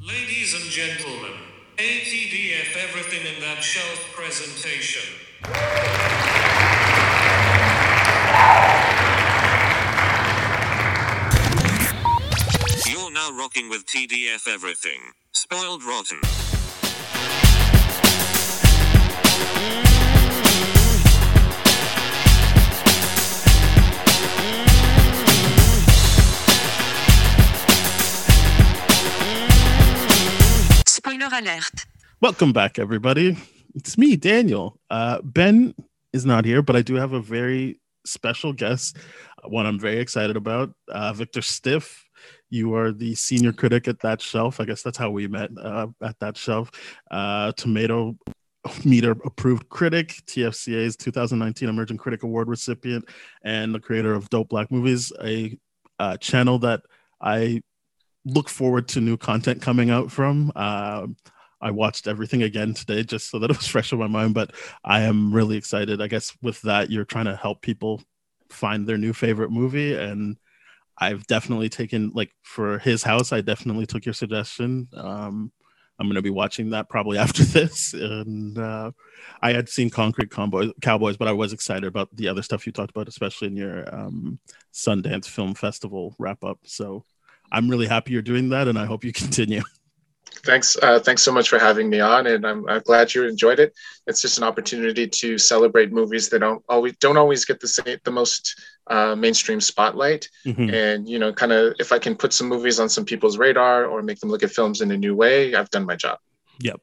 Ladies and gentlemen, ATDF Everything in That Shelf presentation. You're now rocking with TDF Everything. Spoiled Rotten. Spoiler alert. Welcome back, everybody. It's me, Daniel. Ben is not here, but I do have a very special guest, one I'm very excited about. Victor Stiff, you are the senior critic at That Shelf. I guess that's how we met, at That Shelf. Tomato Meter approved critic, TFCA's 2019 Emerging Critic Award recipient, and the creator of Dope Black Movies, a channel that I look forward to new content coming out from. I watched everything again today just so that it was fresh in my mind, but I am really excited. I guess with that, you're trying to help people find their new favorite movie, and I've definitely taken, like, for His House, I definitely took your suggestion. I'm going to be watching that probably after this, and I had seen Concrete Cowboys, but I was excited about the other stuff you talked about, especially in your Sundance Film Festival wrap-up, so I'm really happy you're doing that, and I hope you continue. Thanks so much for having me on, and I'm glad you enjoyed it. It's just an opportunity to celebrate movies that don't always get the most mainstream spotlight. Mm-hmm. And kind of, if I can put some movies on some people's radar or make them look at films in a new way, I've done my job. Yep.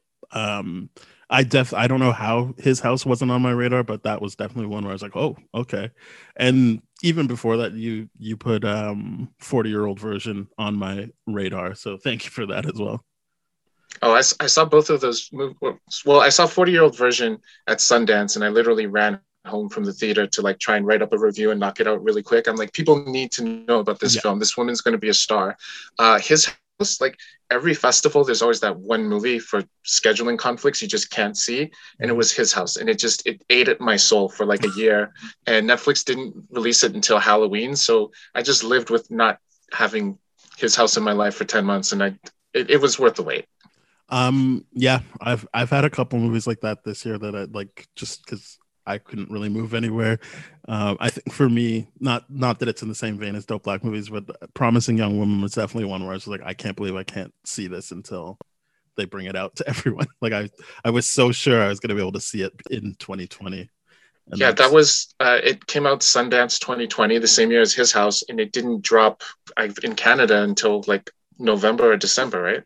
I don't know how His House wasn't on my radar, but that was definitely one where I was like, oh, okay. And even before that, you put 40-year-old version on my radar, so thank you for that as well. Oh, I saw both of those movies. Well, I saw 40-year-old version at Sundance, and I literally ran home from the theater to like try and write up a review and knock it out really quick. I'm like, people need to know about this film. This woman's going to be a star. His House, like every festival, there's always that one movie for scheduling conflicts you just can't see, and it was His House, and it ate at my soul for like a year. And Netflix didn't release it until Halloween, so I just lived with not having His House in my life for 10 months, and it was worth the wait. Yeah, I've had a couple movies like that this year that I like, just because I couldn't really move anywhere. I think for me, not that it's in the same vein as Dope Black Movies, but Promising Young Woman was definitely one where I was like, I can't believe I can't see this until they bring it out to everyone. Like I was so sure I was going to be able to see it in 2020. Yeah, that was it came out Sundance 2020, the same year as His House, and it didn't drop in Canada until like November or December, right?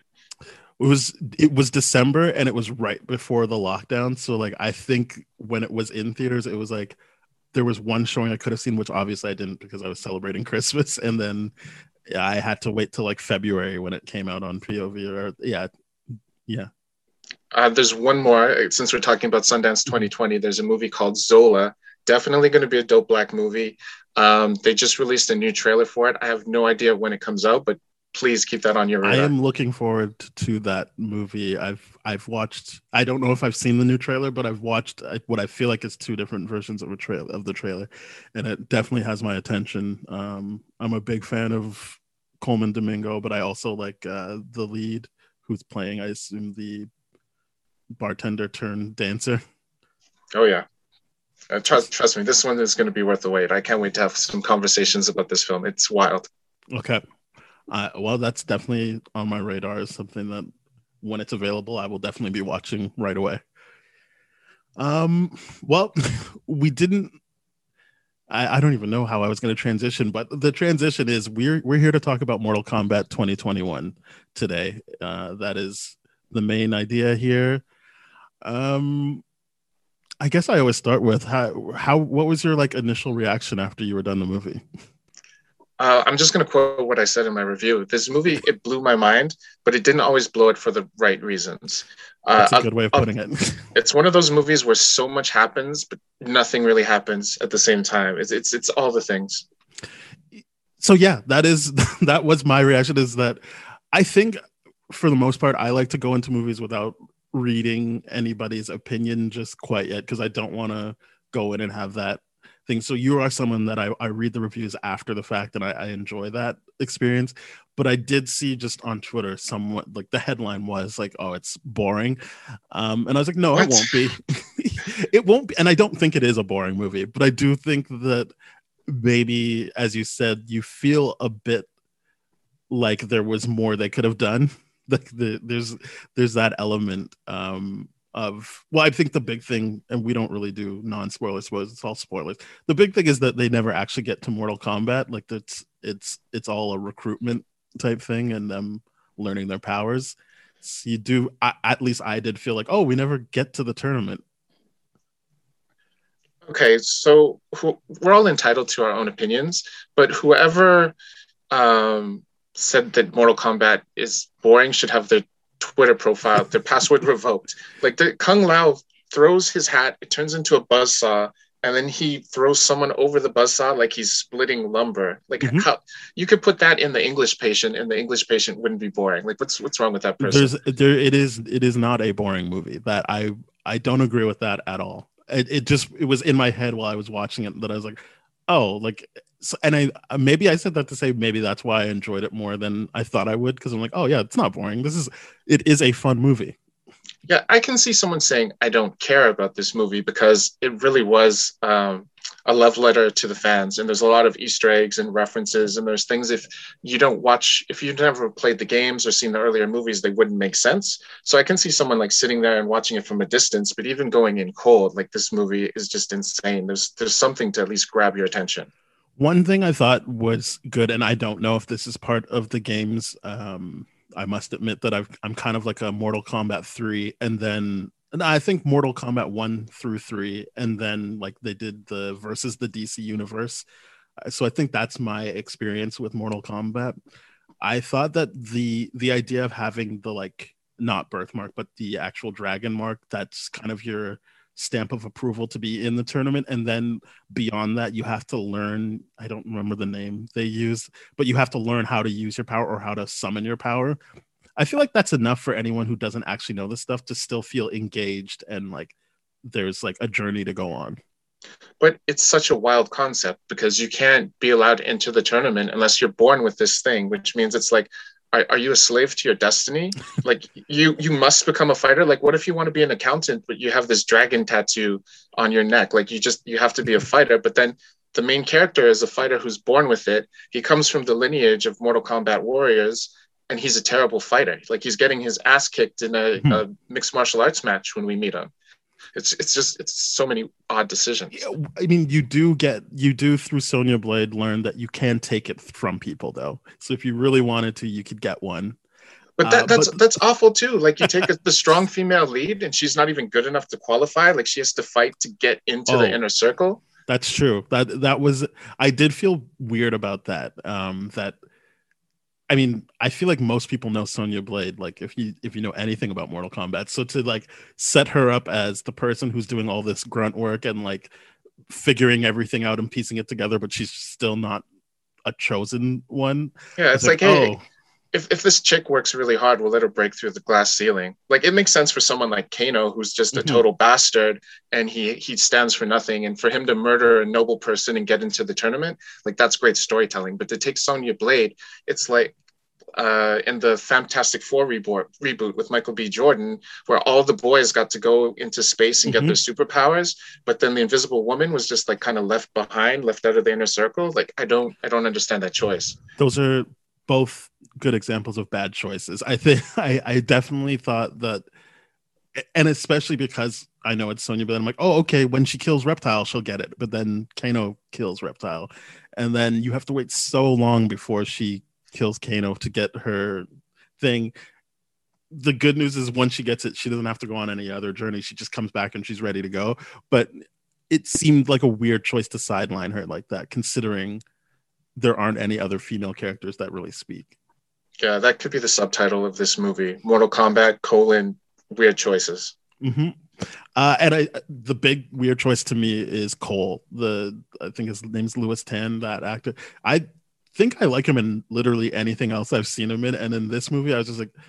It was December, and it was right before the lockdown. So like, I think when it was in theaters, it was like there was one showing I could have seen, which obviously I didn't because I was celebrating Christmas, and then I had to wait till like February when it came out on POV. There's one more, since we're talking about Sundance 2020. There's a movie called Zola. Definitely going to be a Dope Black movie. They just released a new trailer for it. I have no idea when it comes out, but please keep that on your radar. I am looking forward to that movie. I've watched. I don't know if I've seen the new trailer, but I've watched what I feel like is two different versions of the trailer, and it definitely has my attention. I'm a big fan of Coleman Domingo, but I also like the lead who's playing, I assume, the bartender turned dancer. Oh yeah. Trust me, this one is going to be worth the wait. I can't wait to have some conversations about this film. It's wild. Okay. Well, that's definitely on my radar as something that when it's available, I will definitely be watching right away. Well, we didn't, I don't even know how I was going to transition, but the transition is we're here to talk about Mortal Kombat 2021 today. That is the main idea here. I guess I always start with what was your like initial reaction after you were done the movie? I'm just going to quote what I said in my review. This movie, it blew my mind, but it didn't always blow it for the right reasons. That's a good way of putting it. It's one of those movies where so much happens, but nothing really happens at the same time. It's all the things. So yeah, that was my reaction, is that I think for the most part, I like to go into movies without reading anybody's opinion just quite yet, because I don't want to go in and have that things. So you are someone that I read the reviews after the fact, and I enjoy that experience. But I did see just on Twitter somewhat like the headline was like, "Oh, it's boring," and I was like, "No, What? it won't be. It won't be." And I don't think it is a boring movie, but I do think that maybe, as you said, you feel a bit like there was more they could have done. Like there's that element of, well, I think the big thing, and we don't really do non-spoilers, spoilers, it's all spoilers. The big thing is that they never actually get to Mortal Kombat. Like it's all a recruitment type thing and them learning their powers. So you do, at least I did feel like, oh, we never get to the tournament. Okay, so we're all entitled to our own opinions, but whoever said that Mortal Kombat is boring should have their Twitter profile, their password revoked. Like Kung Lao throws his hat, it turns into a buzzsaw, and then he throws someone over the buzzsaw like he's splitting lumber. Like how you could put that in the English Patient, and the English Patient wouldn't be boring. Like what's wrong with that person? It is not a boring movie. That I don't agree with that at all. It was in my head while I was watching it that I was like, oh, like, so, and I said that to say maybe that's why I enjoyed it more than I thought I would, because I'm like, oh yeah, it's not boring. It is a fun movie. Yeah, I can see someone saying I don't care about this movie because it really was a love letter to the fans, and there's a lot of Easter eggs and references, and there's things if you've never played the games or seen the earlier movies, they wouldn't make sense. So I can see someone like sitting there and watching it from a distance, but even going in cold, like this movie is just insane. There's something to at least grab your attention. One thing I thought was good, and I don't know if this is part of the games. I must admit that I'm kind of like a Mortal Kombat 3, and I think Mortal Kombat 1 through 3, and then like they did the versus the DC universe. So I think that's my experience with Mortal Kombat. I thought that the idea of having the, like, not birthmark, but the actual dragon mark, that's kind of your stamp of approval to be in the tournament, and then beyond that you have to learn, I don't remember the name they used, but you have to learn how to use your power or how to summon your power. I feel like that's enough for anyone who doesn't actually know this stuff to still feel engaged and like there's like a journey to go on. But it's such a wild concept because you can't be allowed into the tournament unless you're born with this thing, which means it's like, are you a slave to your destiny? Like you must become a fighter. Like what if you want to be an accountant, but you have this dragon tattoo on your neck? Like you have to be a fighter, but then the main character is a fighter who's born with it. He comes from the lineage of Mortal Kombat warriors, and he's a terrible fighter. Like he's getting his ass kicked in a mixed martial arts match when we meet him. It's so many odd decisions. I mean, you do through Sonya Blade learn that you can take it from people though. So if you really wanted to, you could get one. But that's awful too. Like you take the strong female lead, and she's not even good enough to qualify. Like she has to fight to get into the inner circle. That's true. That was, I did feel weird about that. I mean, I feel like most people know Sonya Blade, like if you know anything about Mortal Kombat. So to like set her up as the person who's doing all this grunt work and like figuring everything out and piecing it together, but she's still not a chosen one. Yeah, it's like, hey, if this chick works really hard, we'll let her break through the glass ceiling. Like it makes sense for someone like Kano, who's just a total bastard, and he stands for nothing. And for him to murder a noble person and get into the tournament, like that's great storytelling. But to take Sonya Blade, it's like in the Fantastic Four reboot with Michael B. Jordan, where all the boys got to go into space and get their superpowers, but then the Invisible Woman was just like kind of left behind, left out of the inner circle. Like I don't understand that choice. Those are both good examples of bad choices. I think I definitely thought that, and especially because I know it's Sonya, but I'm like, oh, okay, when she kills Reptile, she'll get it. But then Kano kills Reptile, and then you have to wait so long before she kills Kano to get her thing. The good news is once she gets it, she doesn't have to go on any other journey. She just comes back and she's ready to go. But it seemed like a weird choice to sideline her like that, considering there aren't any other female characters that really speak. Yeah, that could be the subtitle of this movie: Mortal Kombat: Weird Choices. And the big weird choice to me is Cole. I think his name's Louis Tan, that actor. I think I like him in literally anything else I've seen him in, and in this movie I was just like,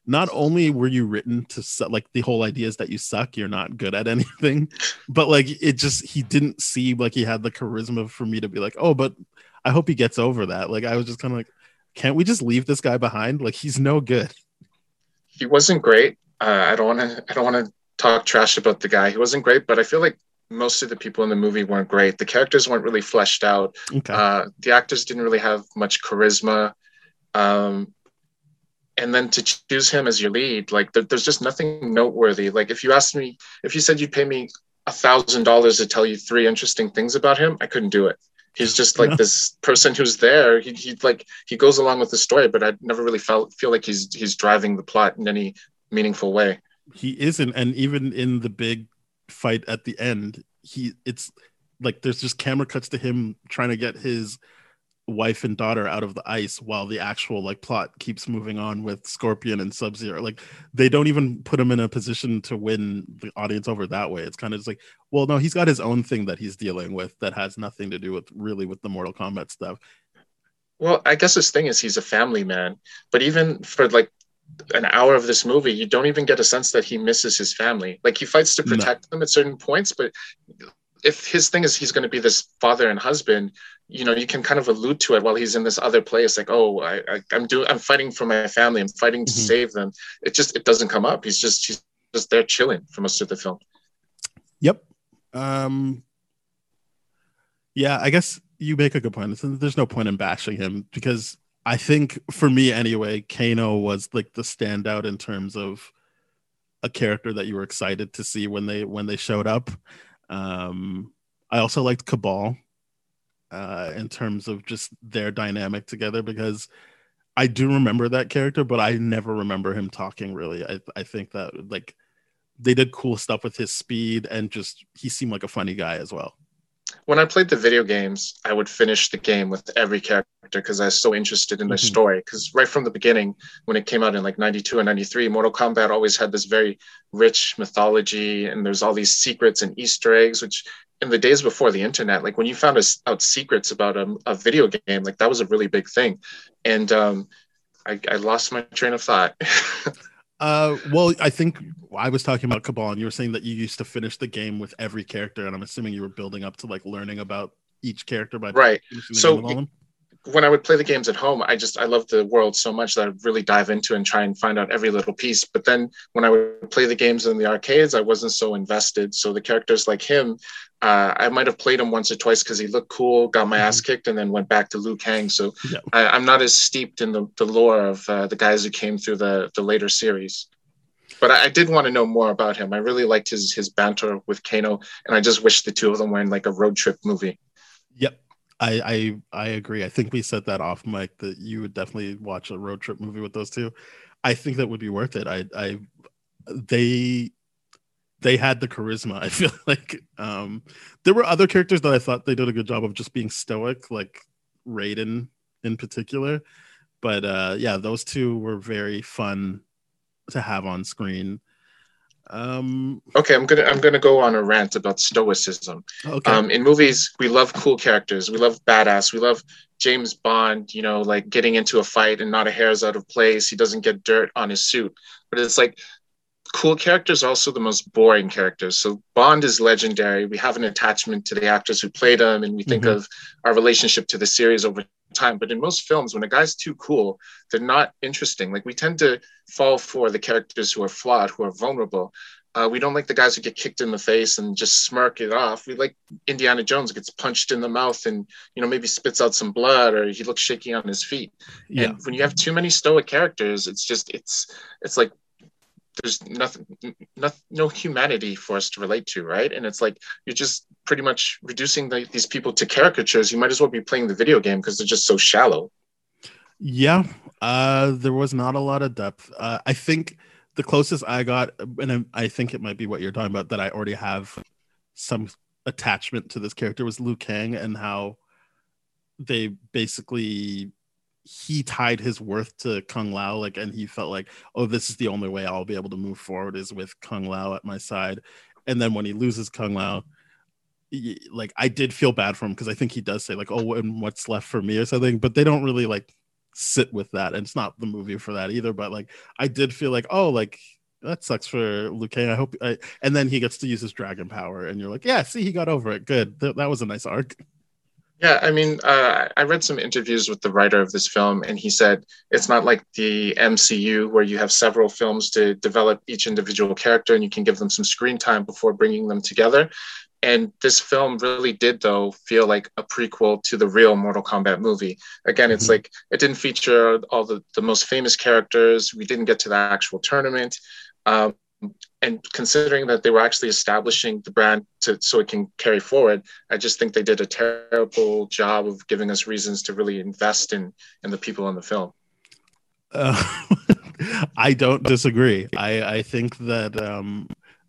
not only were you written to like the whole idea is that you suck, you're not good at anything, but like he didn't seem like he had the charisma for me to be like, oh, but I hope he gets over that. Like I was just kind of like, can't we just leave this guy behind? Like he's no good. He wasn't great. I don't want to talk trash about the guy. He wasn't great, but I feel like most of the people in the movie weren't great. The characters weren't really fleshed out. Okay. The actors didn't really have much charisma. And then to choose him as your lead, like there's just nothing noteworthy. Like if you said you'd pay me $1,000 to tell you 3 interesting things about him, I couldn't do it. He's just like this person who's there. He goes along with the story, but I never really feel like he's driving the plot in any meaningful way. He isn't, and even in the big fight at the end, it's like there's just camera cuts to him trying to get his wife and daughter out of the ice while the actual like plot keeps moving on with Scorpion and Sub-Zero. Like they don't even put him in a position to win the audience over that way. It's kind of just like, well, no, he's got his own thing that he's dealing with that has nothing to do with the Mortal Kombat stuff. Well, I guess his thing is he's a family man, but even for like an hour of this movie, you don't even get a sense that he misses his family. Like he fights to protect them at certain points, but if his thing is he's going to be this father and husband, you know, you can kind of allude to it while he's in this other place. Like, oh, I'm fighting for my family. I'm fighting to save them. It doesn't come up. He's just there chilling for most of the film. Yep. Yeah, I guess you make a good point. There's no point in bashing him because I think for me anyway, Kano was like the standout in terms of a character that you were excited to see when they showed up. I also liked Cabal in terms of just their dynamic together because I do remember that character, but I never remember him talking really. I think that like they did cool stuff with his speed and just he seemed like a funny guy as well. When I played the video games, I would finish the game with every character because I was so interested in their story. Because right from the beginning, when it came out in like 92 and 93, Mortal Kombat always had this very rich mythology and there's all these secrets and Easter eggs, which in the days before the internet, like when you found out secrets about a video game, like that was a really big thing. And I lost my train of thought. Well, I think I was talking about Cabal and you were saying that you used to finish the game with every character, and I'm assuming you were building up to like learning about each character by right. So all them. When I would play the games at home, I love the world so much that I'd really dive into and try and find out every little piece. But then when I would play the games in the arcades, I wasn't so invested. So the characters like him, I might have played him once or twice because he looked cool, got my ass kicked, and then went back to Liu Kang. So yeah. I'm not as steeped in the lore of the guys who came through the later series. But I did want to know more about him. I really liked his banter with Kano, and I just wish the two of them were in like a road trip movie. Yep. I agree. I think we said that off mic that you would definitely watch a road trip movie with those two. I think that would be worth it. They had the charisma. I feel like there were other characters that I thought they did a good job of just being stoic, like Raiden in particular. But yeah, those two were very fun to have on screen. Okay, I'm gonna go on a rant about stoicism. Okay. In movies, we love cool characters. We love badass. We love James Bond, you know, like getting into a fight and not a hair's out of place. He doesn't get dirt on his suit. But it's like cool characters are also the most boring characters. So Bond is legendary. We have an attachment to the actors who played him, and we think of our relationship to the series over time. But in most films, when a guy's too cool, they're not interesting. Like we tend to fall for the characters who are flawed, who are vulnerable. We don't like the guys who get kicked in the face and just smirk it off. We like Indiana Jones gets punched in the mouth and, you know, maybe spits out some blood or he looks shaky on his feet. Yeah. And when you have too many stoic characters, it's like there's no humanity for us to relate to, right? And it's like you're just pretty much reducing these people to caricatures. You might as well be playing the video game because they're just so shallow. Yeah, there was not a lot of depth. I think the closest I got, and I think it might be what you're talking about, that I already have some attachment to this character, was Liu Kang, and how they basically he tied his worth to Kung Lao, like, and he felt like, oh, this is the only way I'll be able to move forward is with Kung Lao at my side. And then when he loses Kung Lao, like I did feel bad for him because I think he does say like, oh, and what's left for me or something, but they don't really like sit with that. And it's not the movie for that either, but like I did feel like, oh, like that sucks for Liu Kang. And then he gets to use his dragon power, and you're like, yeah, see, he got over it. Good. That was a nice arc. Yeah, I mean, I read some interviews with the writer of this film, and he said it's not like the MCU where you have several films to develop each individual character and you can give them some screen time before bringing them together. And this film really did, though, feel like a prequel to the real Mortal Kombat movie. Again, it's like it didn't feature all the most famous characters. We didn't get to the actual tournament. And considering that they were actually establishing the brand so it can carry forward, I just think they did a terrible job of giving us reasons to really invest in the people in the film. I don't disagree. I think that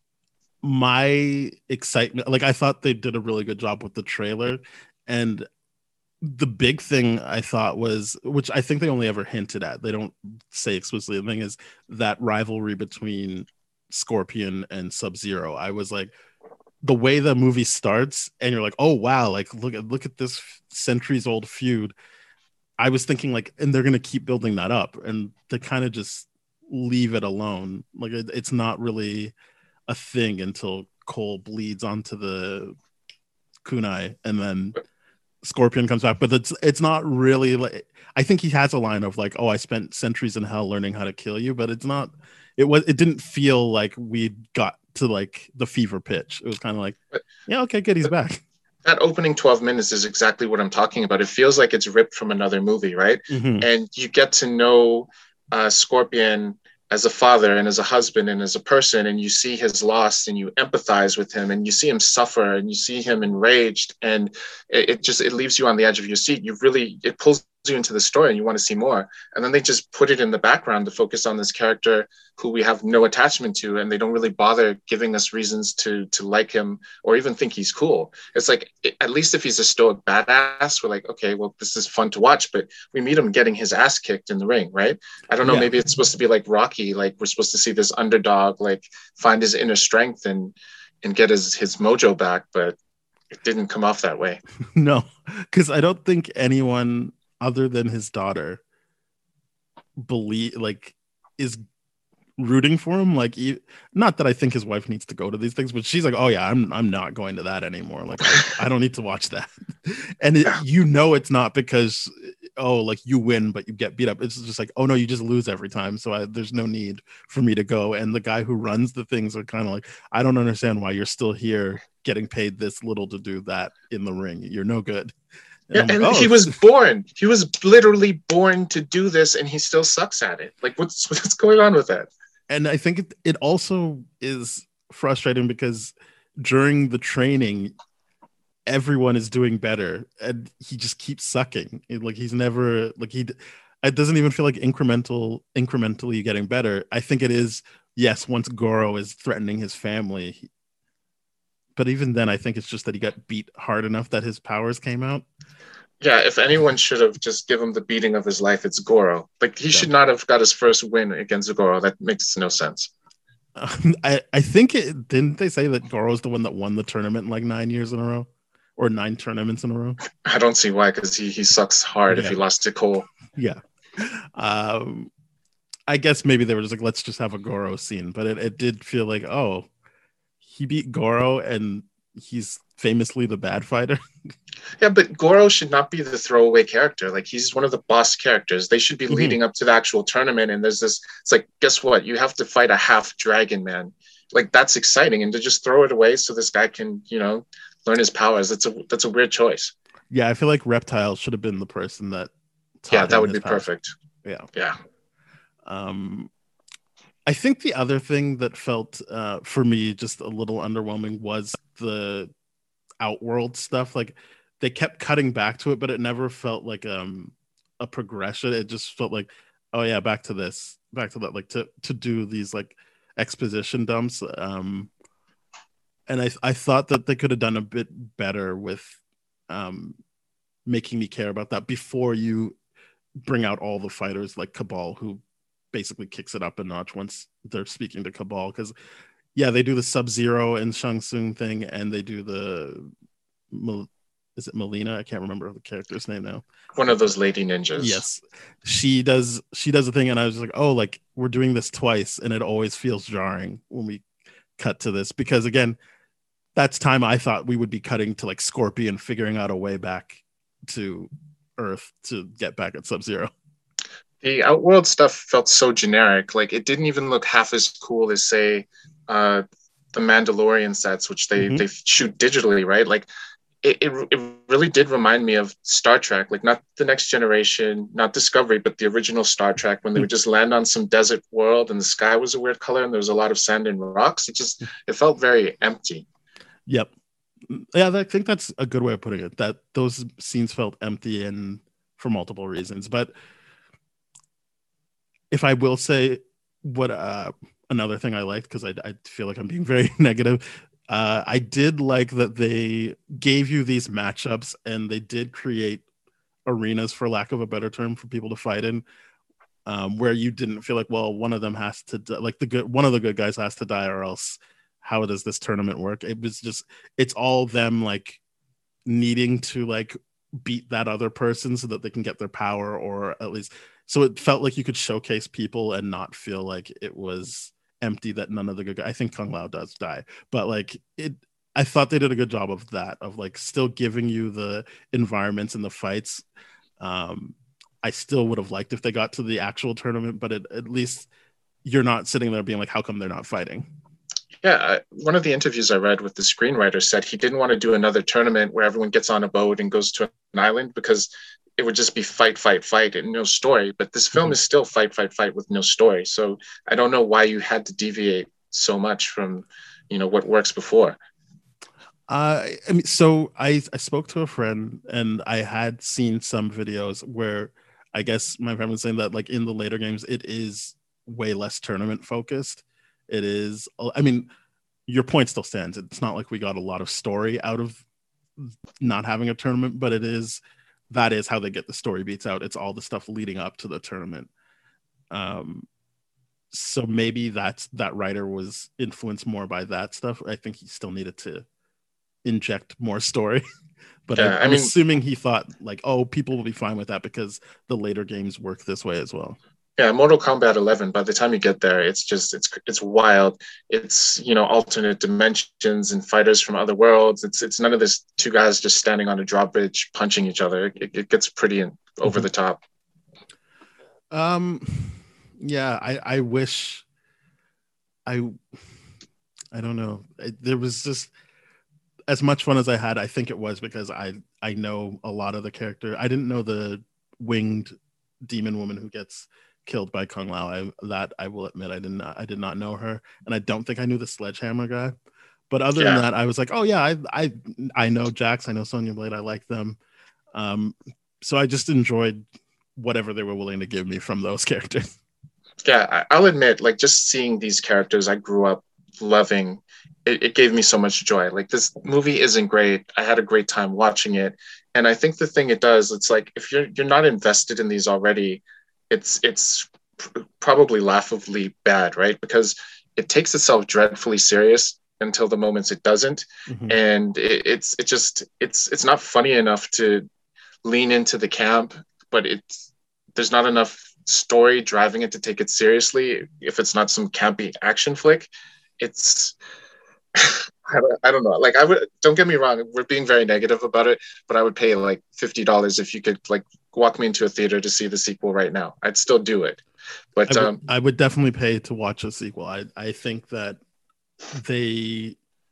my excitement, like I thought they did a really good job with the trailer, and the big thing I thought was, which I think they only ever hinted at, they don't say explicitly, the thing is that rivalry between Scorpion and Sub-Zero. I was like, the way the movie starts and you're like, oh wow, like look at this centuries old feud. I was thinking like, and they're gonna keep building that up, and they kind of just leave it alone. Like it's not really a thing until Cole bleeds onto the kunai, and then Scorpion comes back. But it's not really like, I think he has a line of like, oh, I spent centuries in hell learning how to kill you, but it's not. It didn't feel like we got to like the fever pitch. It was kind of like, yeah, okay, good, he's back. That opening 12 minutes is exactly what I'm talking about. It feels like it's ripped from another movie, right? Mm-hmm. And you get to know Scorpion as a father and as a husband and as a person, and you see his loss and you empathize with him and you see him suffer and you see him enraged, and it leaves you on the edge of your seat. It pulls you into the story and you want to see more. And then they just put it in the background to focus on this character who we have no attachment to, and they don't really bother giving us reasons to like him or even think he's cool. It's like, at least if he's a stoic badass, we're like, okay, well, this is fun to watch, but we meet him getting his ass kicked in the ring, right? I don't know, maybe it's supposed to be like Rocky, like we're supposed to see this underdog like find his inner strength and get his mojo back, but it didn't come off that way. No, because I don't think anyone other than his daughter is rooting for him. Like, not that I think his wife needs to go to these things, but she's like, oh yeah, I'm not going to that anymore. Like I don't need to watch that. And it's not because, oh, like you win but you get beat up. It's just like, oh no, you just lose every time, so there's no need for me to go. And the guy who runs the things are kind of like, I don't understand why you're still here getting paid this little to do that in the ring. You're no good. And he was literally born to do this, and he still sucks at it. Like, what's going on with that? And I think it also is frustrating because during the training, everyone is doing better, and he just keeps sucking. He's never like it doesn't even feel like incrementally getting better. I think it is, yes, once Goro is threatening his family, but even then, I think it's just that he got beat hard enough that his powers came out. Yeah, if anyone should have just given him the beating of his life, it's Goro. Like, he should not have got his first win against Goro. That makes no sense. I think didn't they say that Goro's the one that won the tournament in like 9 years in a row, or 9 tournaments in a row? I don't see why, because he sucks hard if he lost to Cole. Yeah. I guess maybe they were just like, let's just have a Goro scene, but it did feel like, oh, he beat Goro and he's famously the bad fighter. Yeah, but Goro should not be the throwaway character. Like, he's one of the boss characters. They should be leading up to the actual tournament, and there's this, it's like, guess what? You have to fight a half dragon, man. Like, that's exciting, and to just throw it away so this guy can, learn his powers, that's a weird choice. Yeah, I feel like Reptile should have been the person that that would be powers. Perfect. Yeah. I think the other thing that felt for me just a little underwhelming was the Outworld stuff. Like, they kept cutting back to it, but it never felt like a progression. It just felt like, oh yeah, back to this, back to that, like to do these like exposition dumps. And I thought that they could have done a bit better with making me care about that before you bring out all the fighters like Cabal, who basically kicks it up a notch once they're speaking to Cabal. Because they do the Sub-Zero and Shang Tsung thing, and they do the is it Melina? I can't remember the character's name now. One of those lady ninjas. Yes, she does a thing, and I was just like, oh, like we're doing this twice, and it always feels jarring when we cut to this, because again, that's time I thought we would be cutting to like Scorpion figuring out a way back to Earth to get back at Sub-Zero. The Outworld stuff felt so generic. Like it didn't even look half as cool as, say, the Mandalorian sets, which they shoot digitally, right? Like it really did remind me of Star Trek, like not The Next Generation, not Discovery, but the original Star Trek, when they would just land on some desert world and the sky was a weird color and there was a lot of sand and rocks. It felt very empty. Yep. Yeah, I think that's a good way of putting it, that those scenes felt empty and for multiple reasons. But if I will say what another thing I liked, because I feel like I'm being very negative, I did like that they gave you these matchups and they did create arenas, for lack of a better term, for people to fight in, where you didn't feel like, well, one of them has to like one of the good guys has to die, or else how does this tournament work? It was just, it's all them like needing to like beat that other person so that they can get their power, or at least so it felt like you could showcase people and not feel like it was empty that none of the good guys. I think Kung Lao does die, but like I thought they did a good job of that, of like still giving you the environments and the fights. I still would have liked if they got to the actual tournament, but at least you're not sitting there being like, how come they're not fighting? Yeah, one of the interviews I read with the screenwriter said he didn't want to do another tournament where everyone gets on a boat and goes to an island, because it would just be fight, fight, fight and no story. But this film is still fight, fight, fight with no story. So I don't know why you had to deviate so much from, what works before. I mean, so I spoke to a friend and I had seen some videos where I guess my friend was saying that like in the later games, it is way less tournament focused. It is, I mean, your point still stands. It's not like we got a lot of story out of not having a tournament, but that is how they get the story beats out. It's all the stuff leading up to the tournament. So maybe that writer was influenced more by that stuff. I think he still needed to inject more story, but yeah, I'm assuming he thought like, oh, people will be fine with that because the later games work this way as well. Yeah, Mortal Kombat 11, by the time you get there, it's wild. It's, alternate dimensions and fighters from other worlds. It's none of this two guys just standing on a drawbridge punching each other. It gets pretty over the top. Yeah, I wish I don't know. There was just as much fun as I had. I think it was because I know a lot of the character. I didn't know the winged demon woman who gets killed by Kung Lao. I will admit I did not know her, and I don't think I knew the sledgehammer guy. But other than that, I was like, oh yeah, I know Jax, I know Sonya Blade, I like them. So I just enjoyed whatever they were willing to give me from those characters. Yeah, I'll admit, like just seeing these characters I grew up loving, it gave me so much joy. Like this movie isn't great. I had a great time watching it, and I think the thing it does, it's like if you're not invested in these already, it's probably laughably bad, right? Because it takes itself dreadfully serious until the moments it doesn't, and it's not funny enough to lean into the camp, but there's not enough story driving it to take it seriously. If it's not some campy action flick, it's I don't know. Like don't get me wrong, we're being very negative about it, but I would pay like $50 if you could like walk me into a theater to see the sequel right now. I'd still do it. But I would definitely pay to watch a sequel. I think that they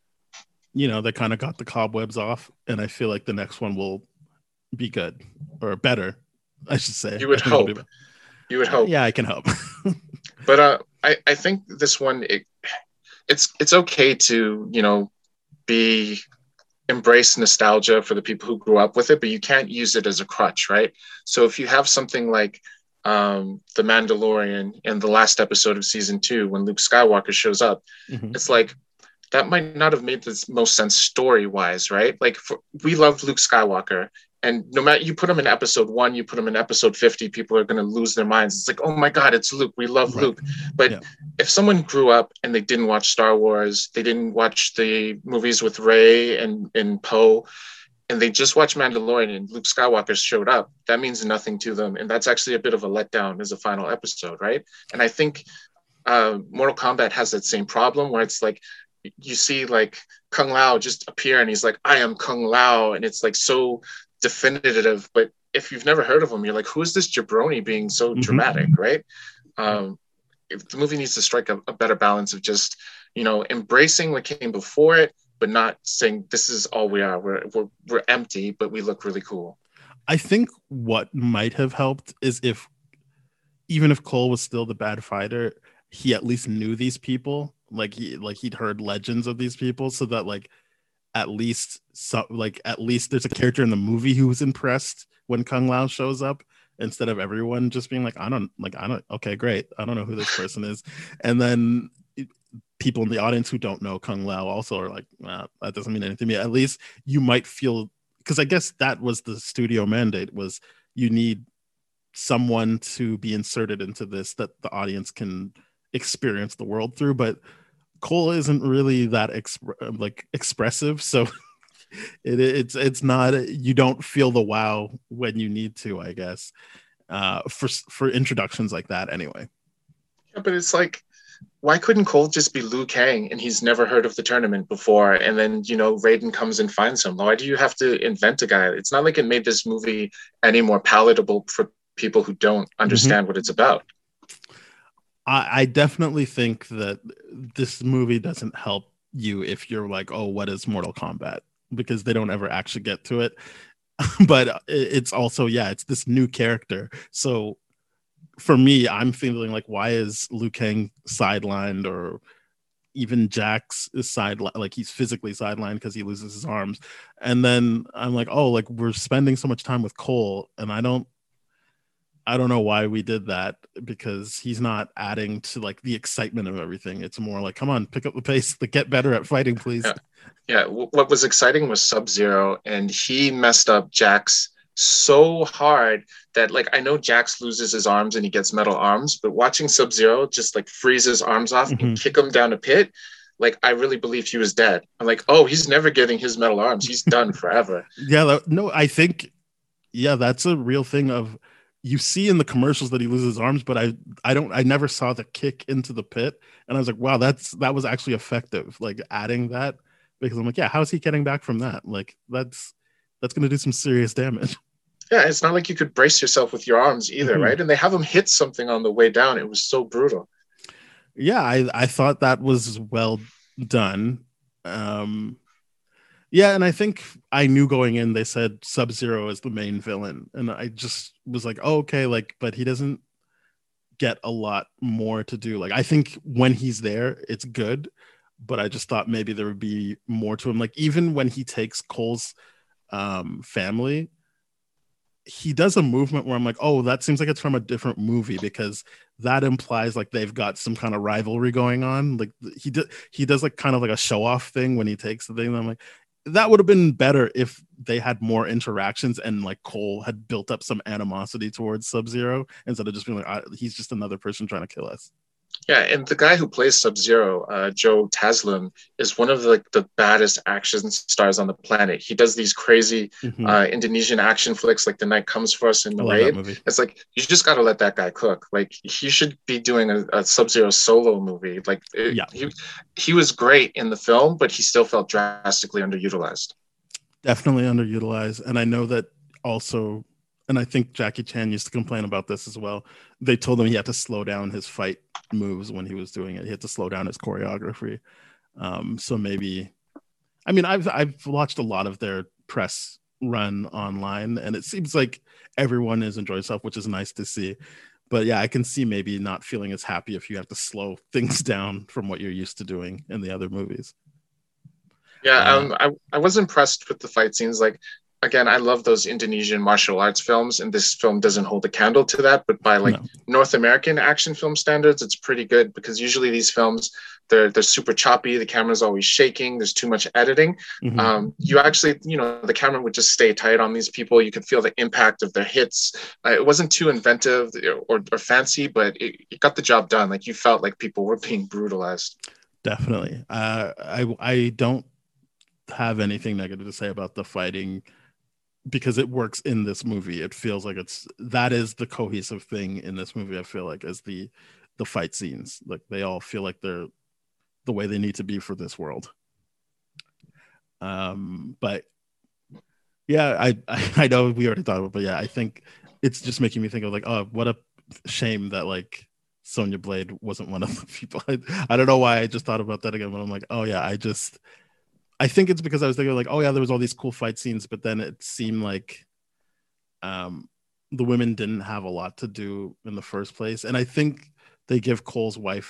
kind of got the cobwebs off, and I feel like the next one will be good or better, I should say. You would hope. Yeah, I can hope. But I think this one, it's okay to embrace nostalgia for the people who grew up with it, but you can't use it as a crutch, right? So if you have something like The Mandalorian in the last episode of season 2, when Luke Skywalker shows up, it's like that might not have made the most sense story-wise, right? Like we love Luke Skywalker, and no matter you put him in episode 1, you put him in episode 50, people are going to lose their minds. It's like, oh my God, it's Luke. We love Luke. But if someone grew up and they didn't watch Star Wars, they didn't watch the movies with Rey and Poe, and they just watched Mandalorian and Luke Skywalker showed up, that means nothing to them. And that's actually a bit of a letdown as a final episode, right? And I think Mortal Kombat has that same problem where it's like, you see like Kung Lao just appear and he's like, I am Kung Lao. And it's like so definitive. But if you've never heard of him, you're like, who is this jabroni being so dramatic, right? The movie needs to strike a better balance of just, embracing what came before it, but not saying this is all we are. We're empty, but we look really cool. I think what might have helped is even if Cole was still the bad fighter, he at least knew these people. He'd heard legends of these people, so that at least there's a character in the movie who was impressed when Kung Lao shows up, instead of everyone just being like, I don't, okay, great, I don't know who this person is. And then people in the audience who don't know Kung Lao also are like, well, that doesn't mean anything to me. At least you might feel, because I guess that was the studio mandate, was you need someone to be inserted into this that the audience can experience the world through. But Cole isn't really that expressive, so it's not, you don't feel the wow when you need to, I guess, for introductions like that anyway. Yeah, but it's like, why couldn't Cole just be Liu Kang and he's never heard of the tournament before, and then Raiden comes and finds him? Why do you have to invent a guy? It's not like it made this movie any more palatable for people who don't understand what it's about. I definitely think that this movie doesn't help you if you're like, oh, what is Mortal Kombat? Because they don't ever actually get to it. But it's also, it's this new character. So for me, I'm feeling like, why is Liu Kang sidelined, or even Jax is sidelined, like he's physically sidelined because he loses his arms. And then I'm like, oh, like we're spending so much time with Cole, and I don't know why we did that, because he's not adding to like the excitement of everything. It's more like, come on, pick up the pace, get better at fighting, please. Yeah. What was exciting was Sub-Zero, and he messed up Jax so hard that, like, I know Jax loses his arms and he gets metal arms, but watching Sub-Zero just like freeze his arms off and kick him down a pit, like, I really believed he was dead. I'm like, oh, he's never getting his metal arms. He's done forever. I think, that's a real thing of, you see in the commercials that he loses his arms, but I never saw the kick into the pit. And I was like, wow, that was actually effective. Like adding that, because I'm like, how is he getting back from that? Like that's going to do some serious damage. Yeah. It's not like you could brace yourself with your arms either. Right. And they have him hit something on the way down. It was so brutal. Yeah. I thought that was well done. Yeah, and I think I knew going in, they said Sub-Zero is the main villain, and I just was like, oh, okay, like, but he doesn't get a lot more to do. Like, I think when he's there, it's good, but I just thought maybe there would be more to him. Like, even when he takes Cole's family, he does a movement where I'm like, oh, that seems like it's from a different movie, because that implies like they've got some kind of rivalry going on. Like he does like kind of like a show off thing when he takes the thing. And I'm like, that would have been better if they had more interactions and like Cole had built up some animosity towards Sub-Zero, instead of just being like, he's just another person trying to kill us. Yeah, and the guy who plays Sub-Zero, Joe Taslim, is one of the baddest action stars on the planet. He does these crazy Indonesian action flicks like The Night Comes for Us in the Raid. It's like, you just got to let that guy cook. Like, he should be doing a Sub-Zero solo movie. Like, he was great in the film, but he still felt drastically underutilized. Definitely underutilized. And I know that also, and I think Jackie Chan used to complain about this as well. They told him he had to slow down his fight moves when he was doing it. He had to slow down his choreography. So maybe, I mean, I've watched a lot of their press run online, and it seems like everyone is enjoying stuff, which is nice to see. But yeah, I can see maybe not feeling as happy if you have to slow things down from what you're used to doing in the other movies. Yeah, I was impressed with the fight scenes. Like, again, I love those Indonesian martial arts films, and this film doesn't hold a candle to that. But by North American action film standards, it's pretty good, because usually these films, they're super choppy. The camera's always shaking. There's too much editing. You actually, the camera would just stay tight on these people. You could feel the impact of their hits. It wasn't too inventive or fancy, but it got the job done. Like, you felt like people were being brutalized. Definitely. I don't have anything negative to say about the fighting because it works in this movie. It feels like that is the cohesive thing in this movie. I feel like as the fight scenes, like they all feel like they're the way they need to be for this world. But yeah, I know we already talked about, but yeah, I think it's just making me think of like, oh, what a shame that like Sonya Blade wasn't one of the people. I don't know why I just thought about that again, but I'm like, oh yeah, I think it's because I was thinking like, oh yeah, there was all these cool fight scenes, but then it seemed like the women didn't have a lot to do in the first place. And I think they give Cole's wife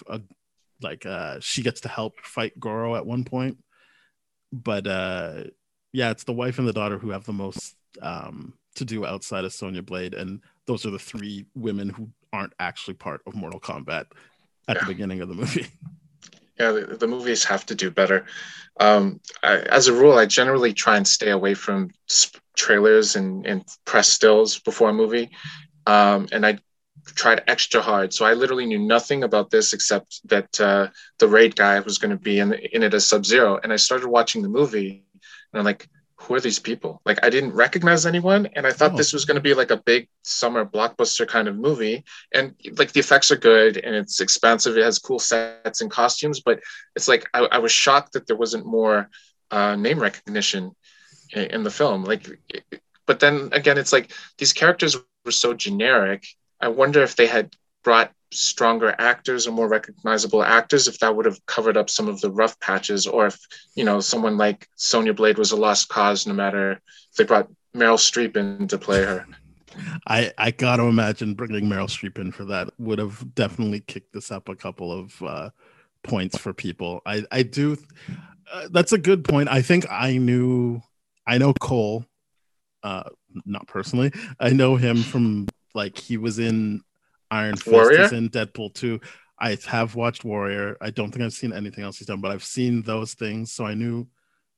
she gets to help fight Goro at one point. But yeah, it's the wife and the daughter who have the most to do outside of Sonya Blade. And those are the three women who aren't actually part of Mortal Kombat at the beginning of the movie. Yeah, the movies have to do better. As a rule, I generally try and stay away from trailers and press stills before a movie. And I tried extra hard. So I literally knew nothing about this except that the Raid guy was going to be in it as Sub-Zero. And I started watching the movie and I'm like, who are these people? Like, I didn't recognize anyone. And I thought this was going to be like a big summer blockbuster kind of movie. And like the effects are good and it's expansive. It has cool sets and costumes, but it's like, I was shocked that there wasn't more name recognition in the film. Like, but then again, it's like these characters were so generic. I wonder if they had brought stronger actors or more recognizable actors, if that would have covered up some of the rough patches, or if, someone like Sonya Blade was a lost cause, no matter if they brought Meryl Streep in to play her. I got to imagine bringing Meryl Streep in for that would have definitely kicked this up a couple of points for people. I do. That's a good point. I think I know Cole, not personally. I know him from like he was in Iron Fist, Warrior? he's in Deadpool 2. I have watched Warrior. I don't think I've seen anything else he's done, but I've seen those things. So I knew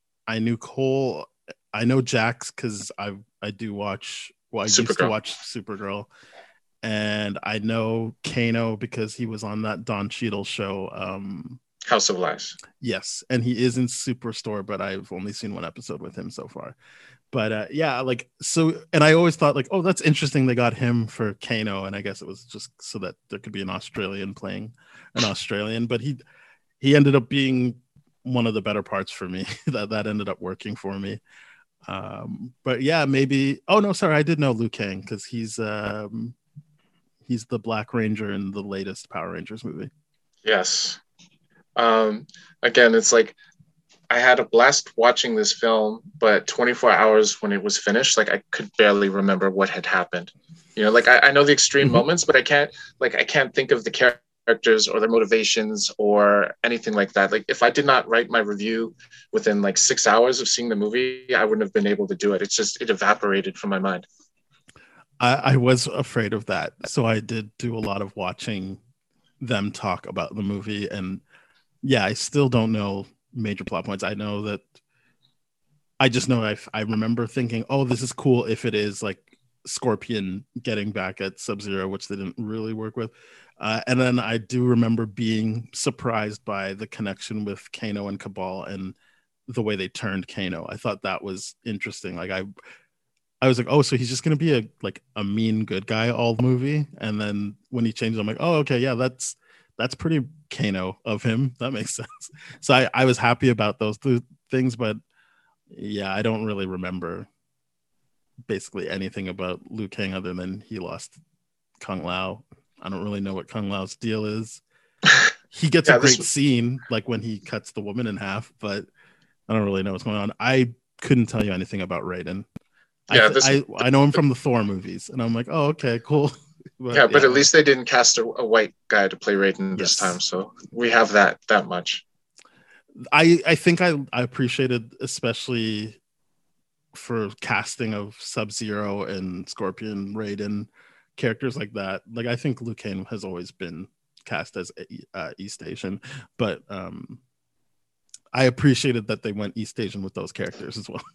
Cole. I know Jax because I do watch. Well, I used to watch Supergirl, and I know Kano because he was on that Don Cheadle show, House of Lies. Yes, and he is in Superstore, but I've only seen one episode with him so far. But yeah, like so, and I always thought like, oh, that's interesting. They got him for Kano, and I guess it was just so that there could be an Australian playing an Australian. But he ended up being one of the better parts for me. that ended up working for me. But yeah, maybe. Oh no, sorry, I did know Liu Kang because he's the Black Ranger in the latest Power Rangers movie. Yes. Again, it's like I had a blast watching this film, but 24 hours when it was finished, like I could barely remember what had happened. Like I know the extreme moments, but I can't think of the characters or their motivations or anything like that. Like if I did not write my review within like 6 hours of seeing the movie, I wouldn't have been able to do it. It evaporated from my mind. I was afraid of that. So I did do a lot of watching them talk about the movie. And yeah, I still don't know major plot points. I know that I just know I remember thinking, oh, this is cool if it is like Scorpion getting back at Sub-Zero, which they didn't really work with. And then I do remember being surprised by the connection with Kano and Cabal and the way they turned Kano. I thought that was interesting. Like I was like, oh, so he's just going to be a mean good guy all the movie. And then when he changed, I'm like, oh, okay, yeah, that's pretty Kano of him. That makes sense. So I was happy about those two things, but yeah, I don't really remember basically anything about Liu Kang other than he lost Kung Lao. I don't really know what Kung Lao's deal is. He gets a great scene, like when he cuts the woman in half, but I don't really know what's going on. I couldn't tell you anything about Raiden. Yeah, I know him from the Thor movies, and I'm like, oh, okay, cool. But at least they didn't cast a white guy to play Raiden this time, so we have that much. I think I appreciated, especially for casting of Sub-Zero and Scorpion, Raiden, characters like that. Like I think Liu Kang has always been cast as East Asian, but I appreciated that they went East Asian with those characters as well.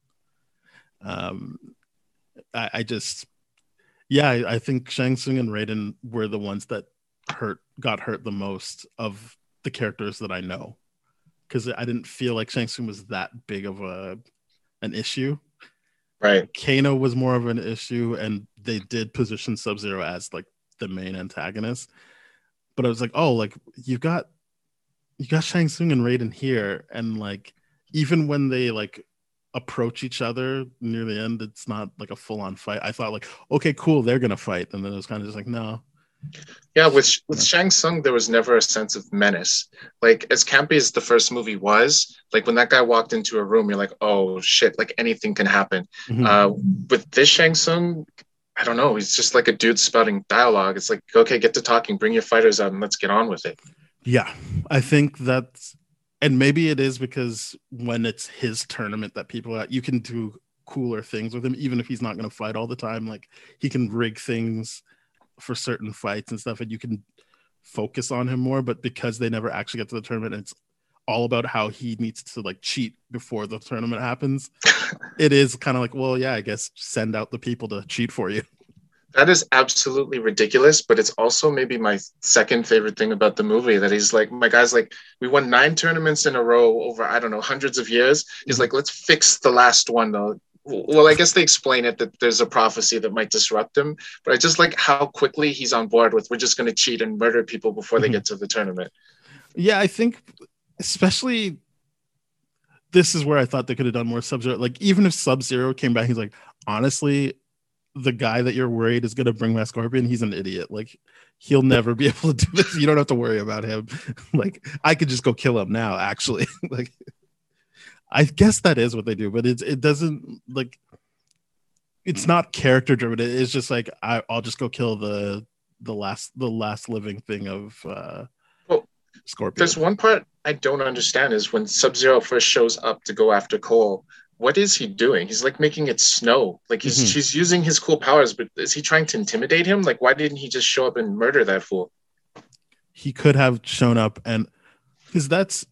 I think Shang Tsung and Raiden were the ones that got hurt the most of the characters that I know. because I didn't feel like Shang Tsung was that big of an issue. Right. Kano was more of an issue, and they did position Sub-Zero as like the main antagonist. But I was like, oh, like you got Shang Tsung and Raiden here, and like even when they like approach each other near the end, it's not like a full-on fight. I thought like, okay, cool, they're gonna fight, and then it was kind of just like, no. Yeah, with Shang Tsung, there was never a sense of menace. Like, as campy as the first movie was, like when that guy walked into a room, you're like, oh shit, like anything can happen. With this Shang Tsung, I don't know, he's just like a dude spouting dialogue. It's like, okay, get to talking, bring your fighters out, and let's get on with it. Yeah, I think that's, and maybe it is because when it's his tournament that people you can do cooler things with him, even if he's not going to fight all the time. Like he can rig things for certain fights and stuff, and you can focus on him more. But because they never actually get to the tournament, and it's all about how he needs to like cheat before the tournament happens. It is kind of like, well, yeah, I guess send out the people to cheat for you. That is absolutely ridiculous, but it's also maybe my second favorite thing about the movie, that he's like, my guy's like, we won 9 tournaments in a row over, I don't know, hundreds of years. He's like, let's fix the last one though. Well, I guess they explain it that there's a prophecy that might disrupt him, but I just like how quickly he's on board with, we're just going to cheat and murder people before they get to the tournament. Yeah, I think especially this is where I thought they could have done more. Sub-Zero. Like even if Sub-Zero came back, he's like, honestly, the guy that you're worried is going to bring back Scorpion, he's an idiot. Like he'll never be able to do this. You don't have to worry about him. Like I could just go kill him now, actually. Like I guess that is what they do, but it doesn't, like, it's not character driven. It's just like I'll just go kill the last living thing of Scorpion. There's one part I don't understand is when Sub-Zero first shows up to go after Cole. What is he doing? He's like making it snow. Like he's using his cool powers, but is he trying to intimidate him? Like why didn't he just show up and murder that fool? He could have shown up, and because that's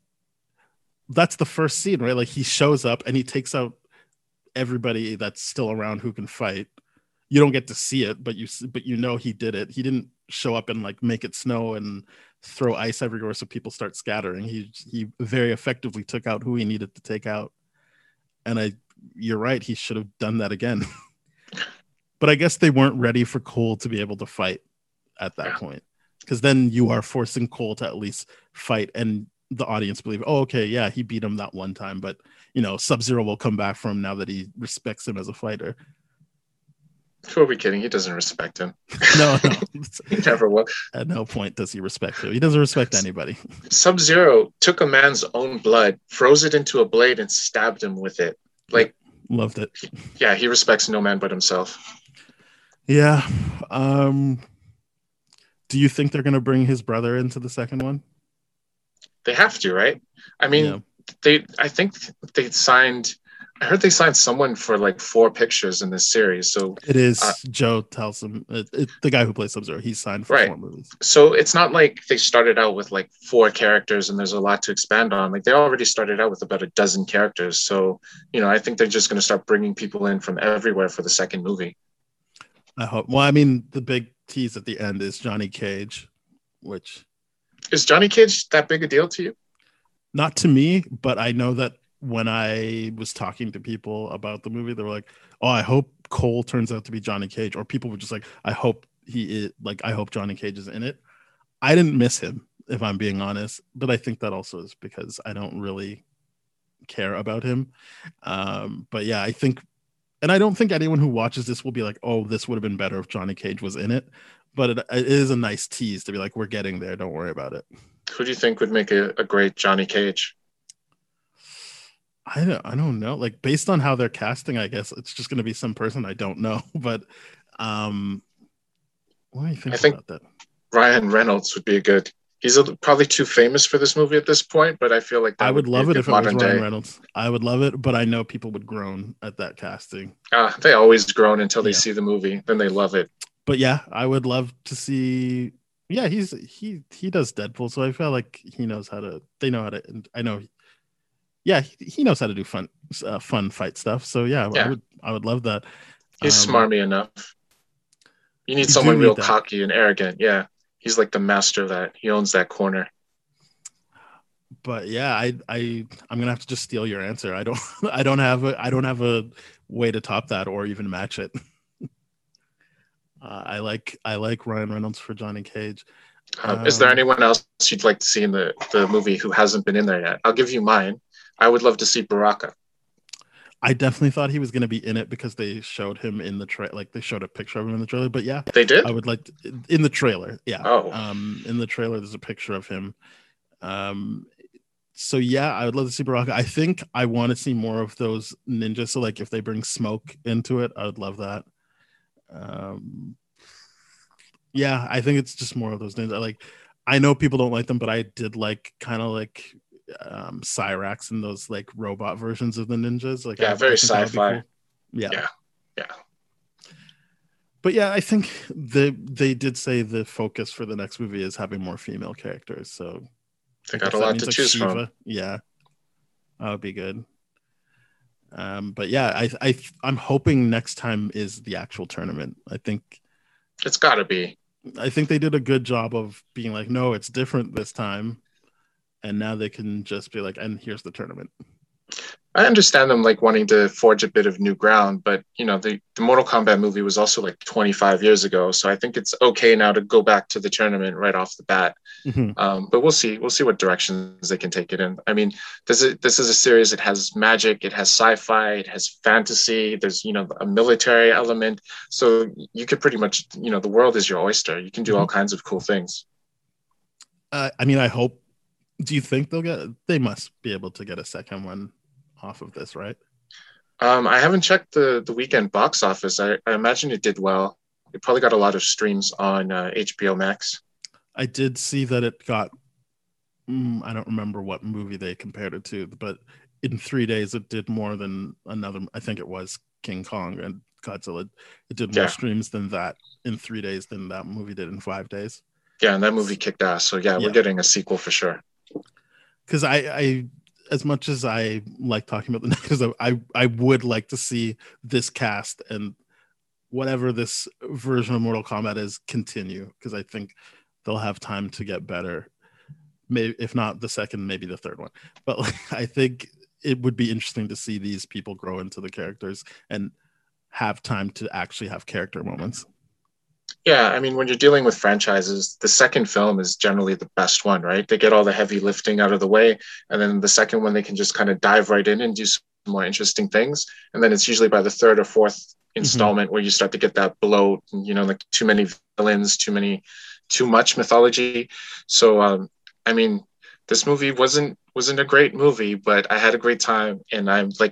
the first scene, right? Like he shows up and he takes out everybody that's still around who can fight. You don't get to see it, but you know he did it. He didn't show up and like make it snow and throw ice everywhere so people start scattering. He very effectively took out who he needed to take out. And you're right, he should have done that again. But I guess they weren't ready for Cole to be able to fight at that point, because then you are forcing Cole to at least fight, and the audience believe, oh, okay, yeah, he beat him that one time, but you know, Sub-Zero will come back for him now that he respects him as a fighter. Who are we kidding? He doesn't respect him. No. He never will. At no point does he respect him. He doesn't respect anybody. Sub-Zero took a man's own blood, froze it into a blade, and stabbed him with it. Like, loved it. He respects no man but himself. Yeah. Do you think they're going to bring his brother into the second one? They have to, right? I mean, I think they signed. I heard they signed someone for like 4 pictures in this series. So it is Joe tells him, the guy who plays Sub-Zero, he's signed for 4 movies. So it's not like they started out with like 4 characters and there's a lot to expand on. Like they already started out with about a dozen characters. So, you know, I think they're just going to start bringing people in from everywhere for the second movie. I hope. Well, I mean, the big tease at the end is Johnny Cage, which... Is Johnny Cage that big a deal to you? Not to me, but I know that when I was talking to people about the movie, they were like, oh, I hope Cole turns out to be Johnny Cage. Or people were just like, I hope Johnny Cage is in it. I didn't miss him, if I'm being honest. But I think that also is because I don't really care about him. But yeah, I think, and I don't think anyone who watches this will be like, oh, this would have been better if Johnny Cage was in it. But it is a nice tease to be like, we're getting there. Don't worry about it. Who do you think would make a great Johnny Cage? I don't know. Like based on how they're casting, I guess it's just going to be some person I don't know. But what do you think about that? Ryan Reynolds would be a good. He's probably too famous for this movie at this point, but I feel like I would love it if it was Ryan Reynolds. I would love it, but I know people would groan at that casting. They always groan until they see the movie, then they love it. But yeah, I would love to see. Yeah, he does Deadpool, so I feel like he knows how to. They know how to. I know. Yeah, he knows how to do fun fight stuff. So yeah. I would love that. He's smarmy enough. You need someone real cocky and arrogant. Yeah, he's like the master of that. He owns that corner. But yeah, I'm gonna have to just steal your answer. I don't I don't have a way to top that or even match it. I like Ryan Reynolds for Johnny Cage. Is there Um, anyone else you'd like to see in the movie who hasn't been in there yet? I'll give you mine. I would love to see Baraka. I definitely thought he was going to be in it because they showed him in the trailer, like they showed a picture of him in the trailer. But yeah, They I did? would like in the trailer. Yeah, Oh, in the trailer, there's a picture of him. Um, so yeah, I would love to see Baraka. I think I want to see more of those ninjas. So like, if they bring smoke into it, I would love that. Um, yeah, I think it's just more of those ninjas. I know people don't like them, but I did like kind of like Cyrax and those like robot versions of the ninjas. Like yeah, I very think that would be sci-fi. cool. Yeah. Yeah, yeah. But yeah, I think they did say the focus for the next movie is having more female characters. So They I got a guess that lot means to like choose from. Shiva. Yeah, that would be good. But yeah, I'm hoping next time is the actual tournament. It's got to be. I think they did a good job of being like, no, it's different this time, and now they can just be like, and here's the tournament. I understand them like wanting to forge a bit of new ground, but you know, the Mortal Kombat movie was also like 25 years ago, so I think it's okay now to go back to the tournament right off the bat. Mhm. But we'll see. We'll see what directions they can take it in. I mean, this is a series. It has magic. It has sci-fi. It has fantasy. There's a military element. So you could pretty much the world is your oyster. You can do all Mhm. kinds of cool things. I mean, I hope. Do you think they'll get? They must be able to get a second one off of this, right? I haven't checked the weekend box office. I imagine it did well. It probably got a lot of streams on HBO Max. I did see that it got. I don't remember what movie they compared it to, but in 3 days it did more than another. I think it was King Kong and Godzilla. It did more Yeah, streams than that in 3 days than that movie did in 5 days. yeah, and that movie kicked ass. So yeah, we're Yeah, getting a sequel for sure. because I as much as I like talking about the negatives, I would like to see this cast and whatever this version of Mortal Kombat is continue, because I think they'll have time to get better. Maybe if not the second, maybe the third one. But like, I think it would be interesting to see these people grow into the characters and have time to actually have character moments. Yeah, I mean, when you're dealing with franchises, the second film is generally the best one, right? They get all the heavy lifting out of the way, and then the second one they can just kind of dive right in and do some more interesting things. And then it's usually by the third or fourth Mm-hmm. installment where you start to get that bloat, and, like too many villains, too much mythology. So, I mean, this movie wasn't a great movie, but I had a great time, and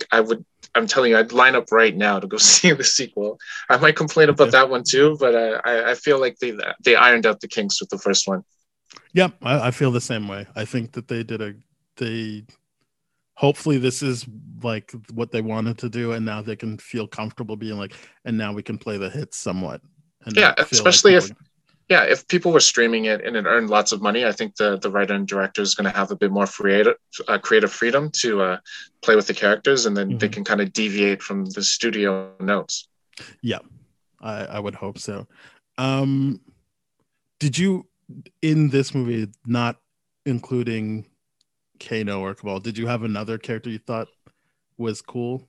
I'm telling you, I'd line up right now to go see the sequel. I might complain about Okay. that one too, but I feel like they ironed out the kinks with the first one. Yeah, I feel the same way. I think that they hopefully this is like what they wanted to do, and now they can feel comfortable being like, and now we can play the hits somewhat and Yeah, not feel like especially people. if people were streaming it and it earned lots of money, I think the writer and director is going to have a bit more creative freedom to play with the characters, and then they Mhm. can kind of deviate from the studio notes. Yeah, I would hope so. Um, did you in this movie, not including Kano or Cabal, did you have another character you thought was cool?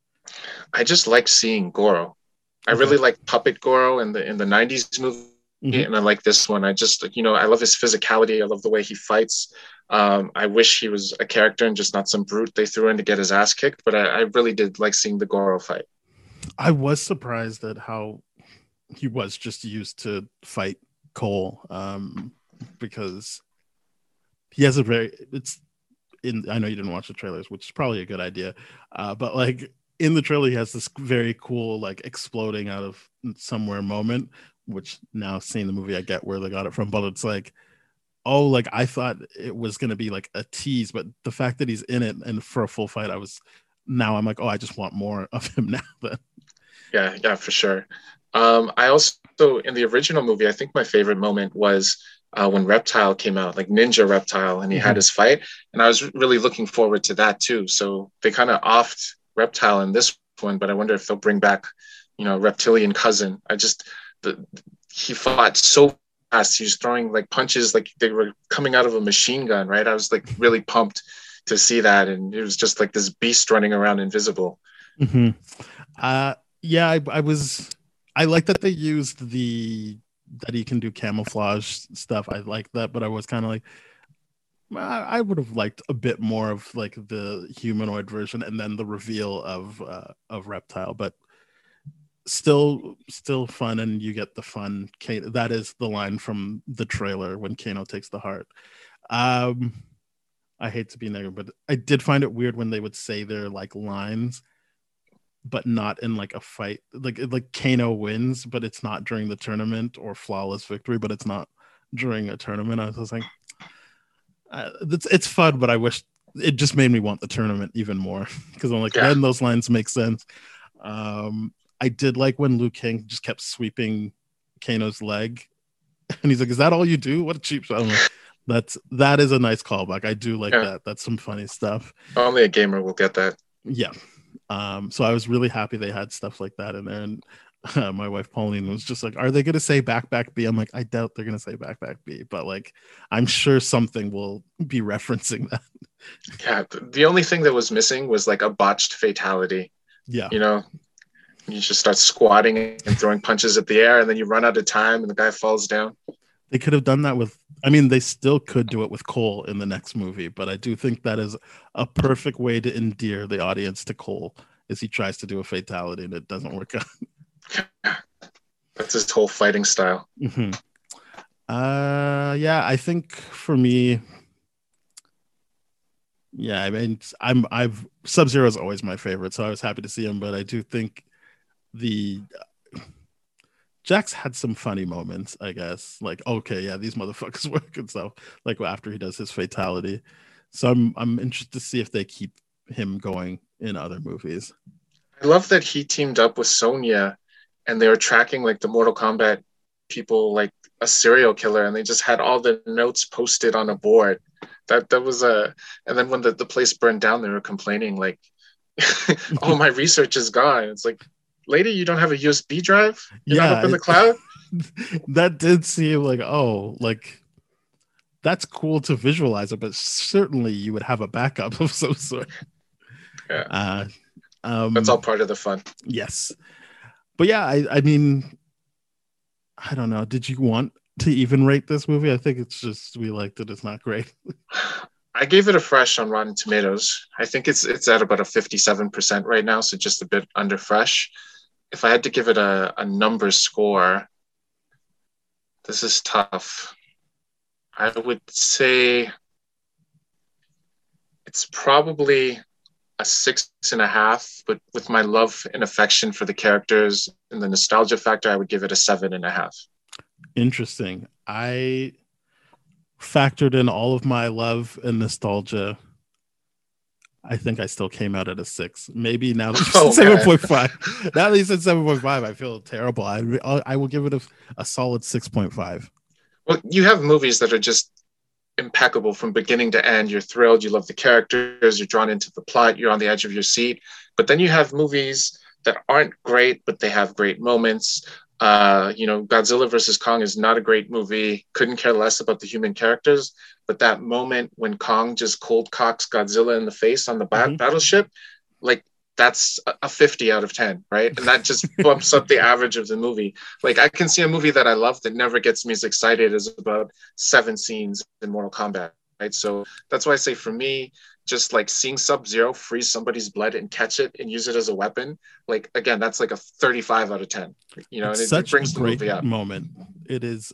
I just like seeing Goro. I Okay. really like Puppet Goro in the '90s movie, Hmm. and I like this one. I just I love his physicality. I love the way he fights. I wish he was a character and just not some brute they threw in to get his ass kicked. But I really did like seeing the Goro fight. I was surprised at how he was just used to fight Cole, because he has a very it's in. I know you didn't watch the trailers, which is probably a good idea, but like in the trailer, he has this very cool like exploding out of somewhere moment. Which now seeing the movie, I get where they got it from, but it's like, oh, like I thought it was gonna be like a tease, but the fact that he's in it and for a full fight, I'm like, oh, I just want more of him now. Then Yeah, yeah, for sure. I also in the original movie, I think my favorite moment was when Reptile came out, like Ninja Reptile, and he had Mhm. his fight, and I was really looking forward to that too. So they kind of offed Reptile in this one, but I wonder if they'll bring back, Reptilian cousin. I just the, he fought so He was throwing like punches like they were coming out of a machine gun, right? I was like really pumped to see that, and it was just like this beast running around invisible. Mm-hmm. Yeah, I like that they used that he can do camouflage stuff. I like that, but I was kind of like, I would have liked a bit more of like the humanoid version and then the reveal of Reptile, but still fun, and you get the fun. That is the line from the trailer when Kano takes the heart. I hate to be negative, but I did find it weird when they would say their like lines, but not in like a fight. Like Kano wins, but it's not during the tournament, or flawless victory, but it's not during a tournament. I was just like, it's fun, but I wish it just made me want the tournament even more, because I'm like, then those lines make sense. I did like when Liu Kang just kept sweeping Kano's leg, and he's like, "Is that all you do? What a cheap shot!" I'm like, that is a nice callback. I do like that. That's some funny stuff. Only a gamer will get that. Yeah. So I was really happy they had stuff like that in there, and my wife Pauline was just like, "Are they going to say back B?" I'm like, I doubt they're going to say back B, but like, I'm sure something will be referencing that. Yeah, the only thing that was missing was like a botched fatality. Yeah, you know, you just start squatting and throwing punches at the air, and then you run out of time, and the guy falls down. They could have done that with. I mean, they still could do it with Cole in the next movie, but I do think that is a perfect way to endear the audience to Cole, is he tries to do a fatality and it doesn't work out. That's his whole fighting style. Mm-hmm. Yeah, I think for me, yeah, I mean, I've Sub-Zero is always my favorite, so I was happy to see him, but I do think Jax had some funny moments, I guess. Like, okay, yeah, these motherfuckers work and stuff. Like after he does his fatality, so I'm interested to see if they keep him going in other movies. I love that he teamed up with Sonya, and they were tracking like the Mortal Kombat people like a serial killer, and they just had all the notes posted on a board. That was and then when the place burned down, they were complaining like, "Oh, my research is gone." It's like, lady, you don't have a USB drive? You're not up in the cloud? That did seem like, oh, like that's cool to visualize it, but certainly you would have a backup of some sort. Yeah. That's all part of the fun. Yes. But yeah, I mean, I don't know. Did you want to even rate this movie? I think it's just we liked it. It's not great. I gave it a fresh on Rotten Tomatoes. I think it's at about a 57% right now, so just a bit under fresh. If I had to give it a number score, this is tough. I would say it's probably a 6.5, but with my love and affection for the characters and the nostalgia factor, I would give it a 7.5. Interesting. I factored in all of my love and nostalgia. I think I still came out at a 6. Maybe now that you said 7.5. Now that you said 7.5, I feel terrible. I will give it a solid 6.5. Well, you have movies that are just impeccable from beginning to end. You're thrilled. You love the characters. You're drawn into the plot. You're on the edge of your seat. But then you have movies that aren't great, but they have great moments. Godzilla versus Kong is not a great movie. Couldn't care less about the human characters. But that moment when Kong just cold cocks Godzilla in the face on the battleship, like that's a 50 out of 10, right? And that just bumps up the average of the movie. Like I can see a movie that I love that never gets me as excited as about 7 scenes in Mortal Kombat, right? So that's why I say for me, just like seeing Sub-Zero freeze somebody's blood and catch it and use it as a weapon, like again, that's like a 35 out of 10. You know, it's and such it brings a great the movie up. moment. It is.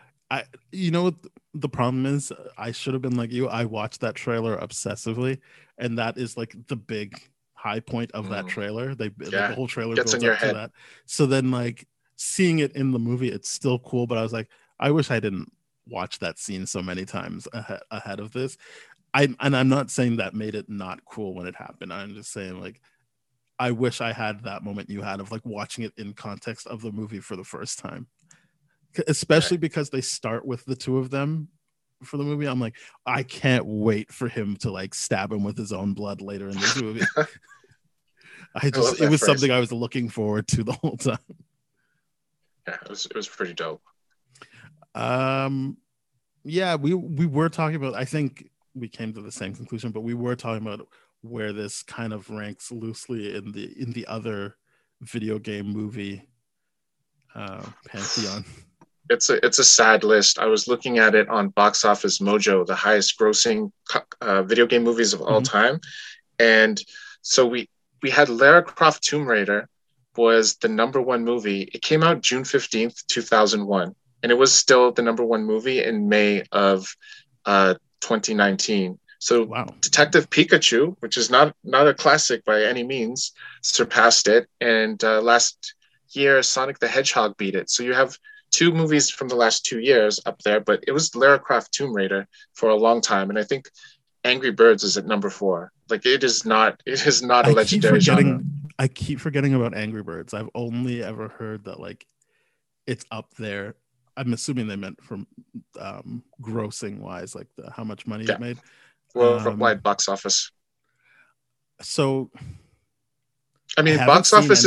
The problem is I should have been like you. I watched that trailer obsessively, and that is like the big high point of that trailer. The whole trailer gets builds in your up head. to that. So then like seeing it in the movie, it's still cool, but I was like, I wish I didn't watch that scene so many times ahead of this. I'm not saying that made it not cool when it happened. I'm just saying like I wish I had that moment you had of like watching it in context of the movie for the first time, especially because they start with the two of them for the movie. I'm like, I can't wait for him to like stab him with his own blood later in this movie. It was something I was looking forward to the whole time. Yeah, it was pretty dope. Yeah, we were talking about. I think we came to the same conclusion, but we were talking about where this kind of ranks loosely in the other video game movie pantheon. It's a sad list. I was looking at it on Box Office Mojo, the highest grossing video game movies of all time, and so we had Lara Croft Tomb Raider was the number one movie. It came out June 15th, 2001, and it was still the number one movie in May of 2019. So Wow. Detective Pikachu, which is not a classic by any means, surpassed it, and last year Sonic the Hedgehog beat it. So you have two movies from the last 2 years up there, but it was Lara Croft Tomb Raider for a long time, and I think Angry Birds is at number 4. Like it is not a legendary genre. I keep forgetting about Angry Birds. I've only ever heard that like it's up there. I'm assuming they meant from grossing wise, like how much money it made. Worldwide box office. So, I mean, box office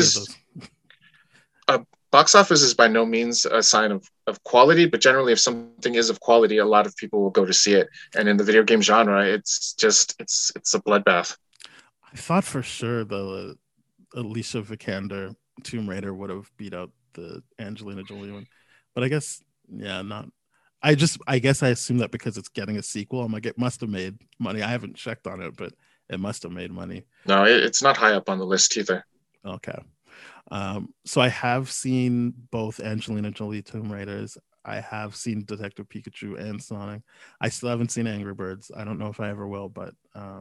is by no means a sign of quality, but generally, if something is of quality, a lot of people will go to see it. And in the video game genre, it's a bloodbath. I thought for sure the Alicia Vikander Tomb Raider would have beat out the Angelina Jolie one, but I guess not. I guess I assume that because it's getting a sequel, I'm like, it must have made money. I haven't checked on it, but it must have made money. No, it's not high up on the list either. Okay. So I have seen both Angelina Jolie Tomb Raiders. I have seen Detective Pikachu and Sonic. I still haven't seen Angry Birds. I don't know if I ever will, but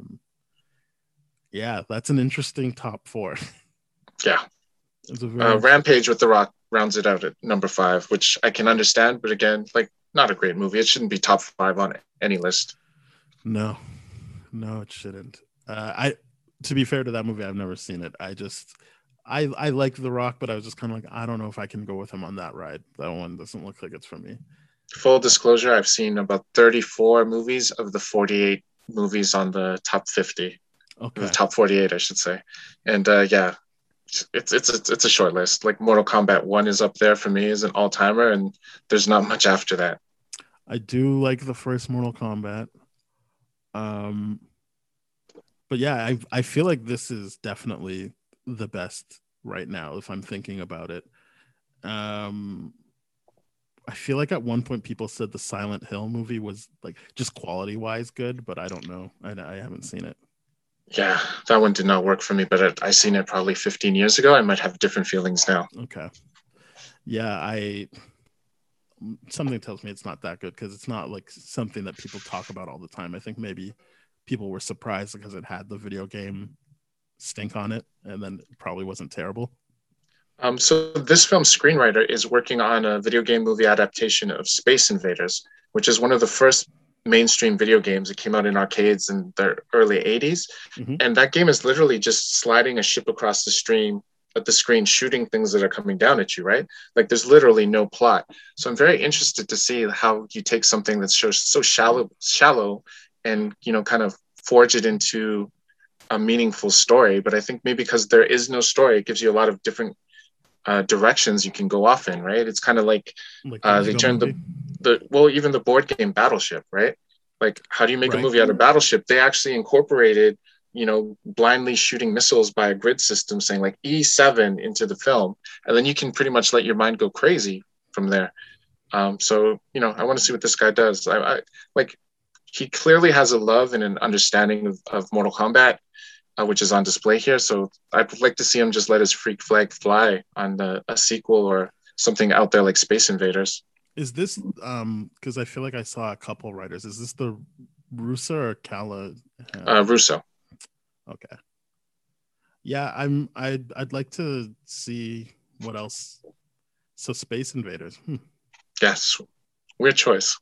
yeah, that's an interesting top 4. Yeah. Rampage with The Rock rounds it out at number 5, which I can understand, but again, like, not a great movie. It shouldn't be top 5 on any list. No, it shouldn't. To be fair to that movie, I've never seen it. I like The Rock, but I was just kind of like, I don't know if I can go with him on that ride. That one doesn't look like it's for me. Full disclosure, I've seen about 34 movies of the 48 movies on the top 50. Okay. The top 48, I should say. And yeah, it's a short list. Like Mortal Kombat 1 is up there for me as an all-timer, and there's not much after that. I do like the first Mortal Kombat. But yeah, I feel like this is definitely the best right now if I'm thinking about it. I feel like at one point people said the Silent Hill movie was like just quality wise good, but I don't know. I haven't seen it. Yeah, that one did not work for me, but I seen it probably 15 years ago. I might have different feelings now. Okay. Yeah, something tells me it's not that good because it's not like something that people talk about all the time. I think maybe people were surprised because it had the video game stink on it, and then it probably wasn't terrible. So this film's screenwriter is working on a video game movie adaptation of Space Invaders, which is one of the first mainstream video games. It came out in arcades in the early 80s. Mm-hmm. And that game is literally just sliding a ship across the screen, shooting things that are coming down at you, right? Like there's literally no plot. So I'm very interested to see how you take something that's so shallow and, kind of forge it into a meaningful story. But I think maybe because there is no story, it gives you a lot of different directions you can go off in, right? It's kind of like they turned even the board game Battleship, right? Like, how do you make a movie out of Battleship? They actually incorporated, blindly shooting missiles by a grid system saying like E7 into the film. And then you can pretty much let your mind go crazy from there. So, I want to see what this guy does. He clearly has a love and an understanding of Mortal Kombat, which is on display here. So I'd like to see him just let his freak flag fly on a sequel or something out there like Space Invaders. Is this because I feel like I saw a couple writers? Is this the Russo or Calla? Russo. Okay. Yeah, I'd like to see what else. So Space Invaders. Yes, weird choice.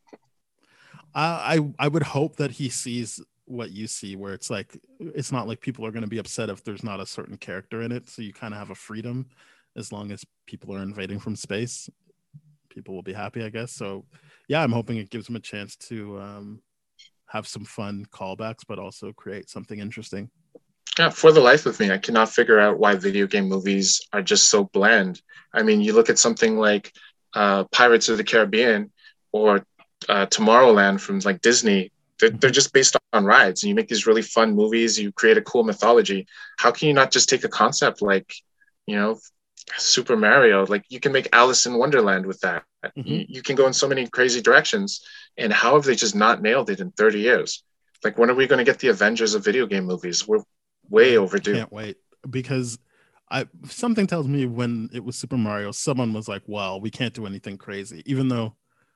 I would hope that he sees what you see, where it's like it's not like people are going to be upset if there's not a certain character in it. So you kind of have a freedom as long as people are invading from space. People will be happy, I guess. So yeah, I'm hoping it gives them a chance to have some fun callbacks, but also create something interesting. Yeah, for the life of me, I cannot figure out why video game movies are just so bland. I mean, you look at something like Pirates of the Caribbean, or Tomorrowland from like Disney. They're just based on rides, and you make these really fun movies. You create a cool mythology. How can you not just take a concept like, you know, Super Mario? Like you can make Alice in Wonderland with that. You can go in so many crazy directions. And how have they just not nailed it in 30 years? Like when are we going to get the Avengers of video game movies? We're way overdue. Can't wait, because something tells me when it was Super Mario, someone was like, well, we can't do anything crazy, even though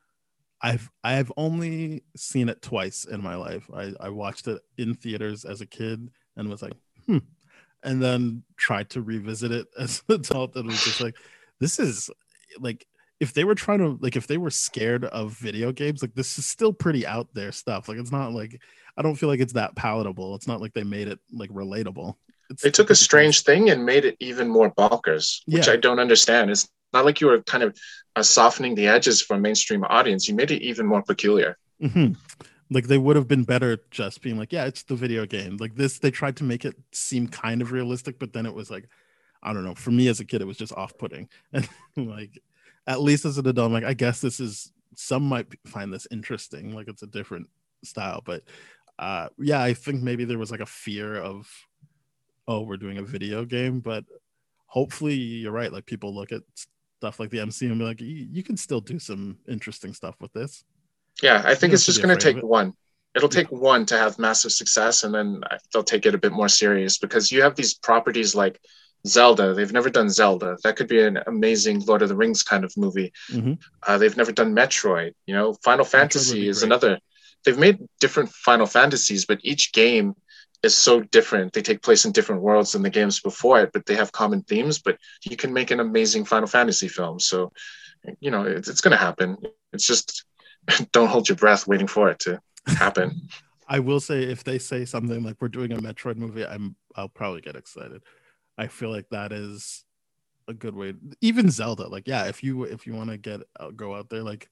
I've only seen it twice in my life. I watched it in theaters as a kid and was like, and then tried to revisit it as an adult and was just like, this is like, if they were trying to, like, if they were scared of video games, like this is still pretty out there stuff. Like it's not like, I don't feel like it's that palatable. It's not like they made it like relatable. They took a strange thing and made it even more bonkers, which I don't understand. It's not like you were kind of softening the edges for a mainstream audience. You made it even more peculiar. Like they would have been better just being like, yeah, it's the video game. Like this, they tried to make it seem kind of realistic, but then it was like, I don't know. For me as a kid, it was just off-putting. And like, at least as an adult, I'm like, I guess this is, some might find this interesting. Like it's a different style, but yeah, I think maybe there was like a fear of, oh, we're doing a video game, but hopefully you're right. Like people look at stuff like the MCU and be like, you can still do some interesting stuff with this. Yeah, I think it's just going to take one. It'll take one to have massive success, and then they'll take it a bit more serious, because you have these properties like Zelda. They've never done Zelda. That could be an amazing Lord of the Rings kind of movie. They've never done Metroid. You know, Final Fantasy is another. They've made different Final Fantasies, but each game is so different. They take place in different worlds than the games before it, but they have common themes. But you can make an amazing Final Fantasy film. So, you know, it's going to happen. It's just don't hold your breath waiting for it to happen. I will say, if they say something like we're doing a Metroid movie, I'll probably get excited. I feel like that is a good way. Even Zelda, like, yeah, if you want to go out there, like,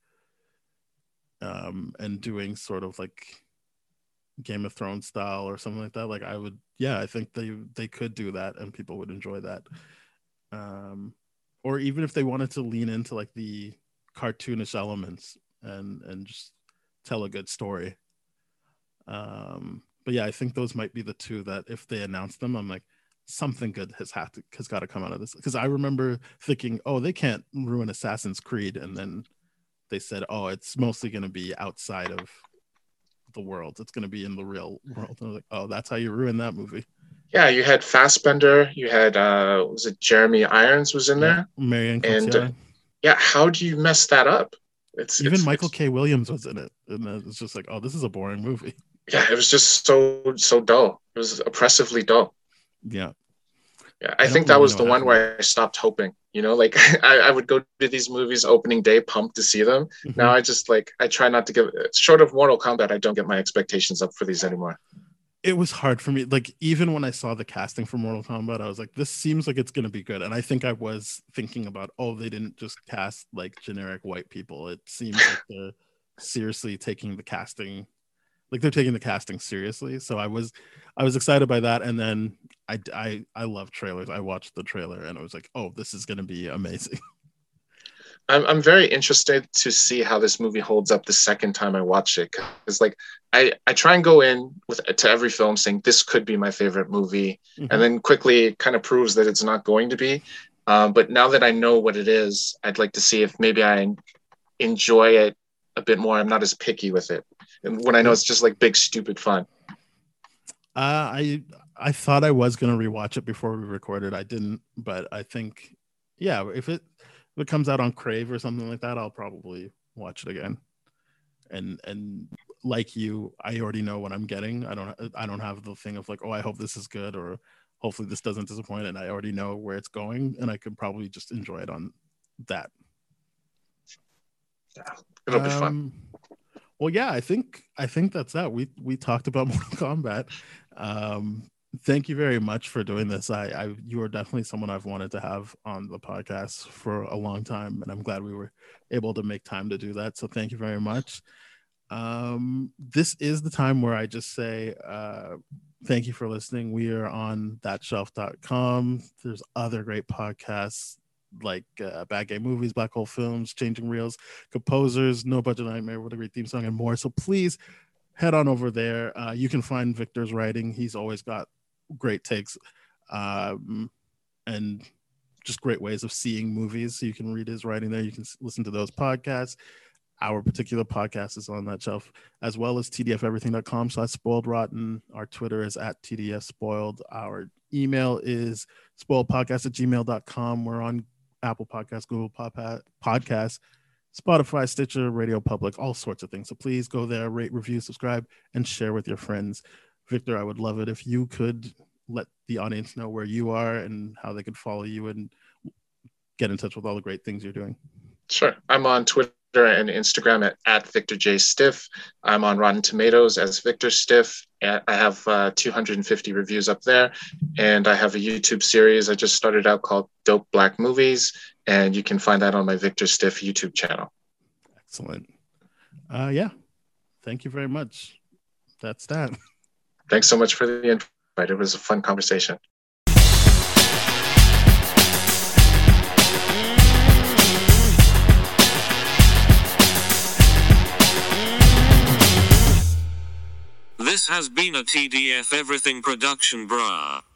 and doing sort of like Game of Thrones style or something like that, like I think they could do that and people would enjoy that. Or even if they wanted to lean into like the cartoonish elements and just tell a good story. But yeah, I think those might be the two that if they announce them, I'm like, something good has got to come out of this. Because I remember thinking, oh, they can't ruin Assassin's Creed, and then they said, oh, it's mostly going to be outside of the world. It's going to be in the real world. And I was like, oh, that's how you ruin that movie. Yeah, you had Fassbender. You had was it Jeremy Irons was in there? Marion Cotillard. And yeah, how do you mess that up? Even Michael K. Williams was in it, and it's just like, oh, this is a boring movie. Yeah, it was just so dull. It was oppressively dull. Yeah. I think that was the one where I stopped hoping. You know, like I would go to these movies opening day pumped to see them. Now I just I try not to give, short of Mortal Kombat, I don't get my expectations up for these anymore. It was hard for me. Like, even when I saw the casting for Mortal Kombat, I was like, this seems like it's going to be good. And I think I was thinking about, oh, they didn't just cast like generic white people. It seems like they're seriously taking the casting. Like they're taking the casting seriously. So I was excited by that. And then I love trailers. I watched the trailer and I was like, oh, this is going to be amazing. I'm very interested to see how this movie holds up the second time I watch it. Because like I try and go in to every film saying this could be my favorite movie, and then quickly it kind of proves that it's not going to be. But now that I know what it is, I'd like to see if maybe I enjoy it a bit more. I'm not as picky with it. And when I know it's just like big, stupid fun. I thought I was going to rewatch it before we recorded. I didn't, but I think, yeah, if it comes out on Crave or something like that, I'll probably watch it again. And like you, I already know what I'm getting. I don't have the thing of like, oh, I hope this is good, or hopefully this doesn't disappoint. And I already know where it's going, and I could probably just enjoy it on that. Yeah, it'll be fun. Well, yeah, I think that's that. We talked about Mortal Kombat. Thank you very much for doing this. You are definitely someone I've wanted to have on the podcast for a long time, and I'm glad we were able to make time to do that. So thank you very much. This is the time where I just say thank you for listening. We are on thatshelf.com. There's other great podcasts like Bad Gay Movies, Black Hole Films, Changing Reels, Composers, No Budget Nightmare, What a Great Theme Song, and more. So please head on over there. You can find Victor's writing. He's always got great takes and just great ways of seeing movies. So you can read his writing there. You can listen to those podcasts. Our particular podcast is on that shelf, as well as tdfeverything.com/spoiledrotten. Our Twitter is @tdfspoiled. Our email is spoiledpodcast@gmail.com. We're on Apple Podcasts, Google Podcasts, Spotify, Stitcher, Radio Public, all sorts of things. So please go there, rate, review, subscribe, and share with your friends. Victor, I would love it if you could let the audience know where you are and how they could follow you and get in touch with all the great things you're doing. Sure. I'm on Twitter and Instagram at Victor J. Stiff. I'm on Rotten Tomatoes as Victor Stiff. I have 250 reviews up there. And I have a YouTube series I just started out called Dope Black Movies. And you can find that on my Victor Stiff YouTube channel. Excellent. Yeah. Thank you very much. That's that. Thanks so much for the invite. It was a fun conversation. This has been a TDF Everything production, brah.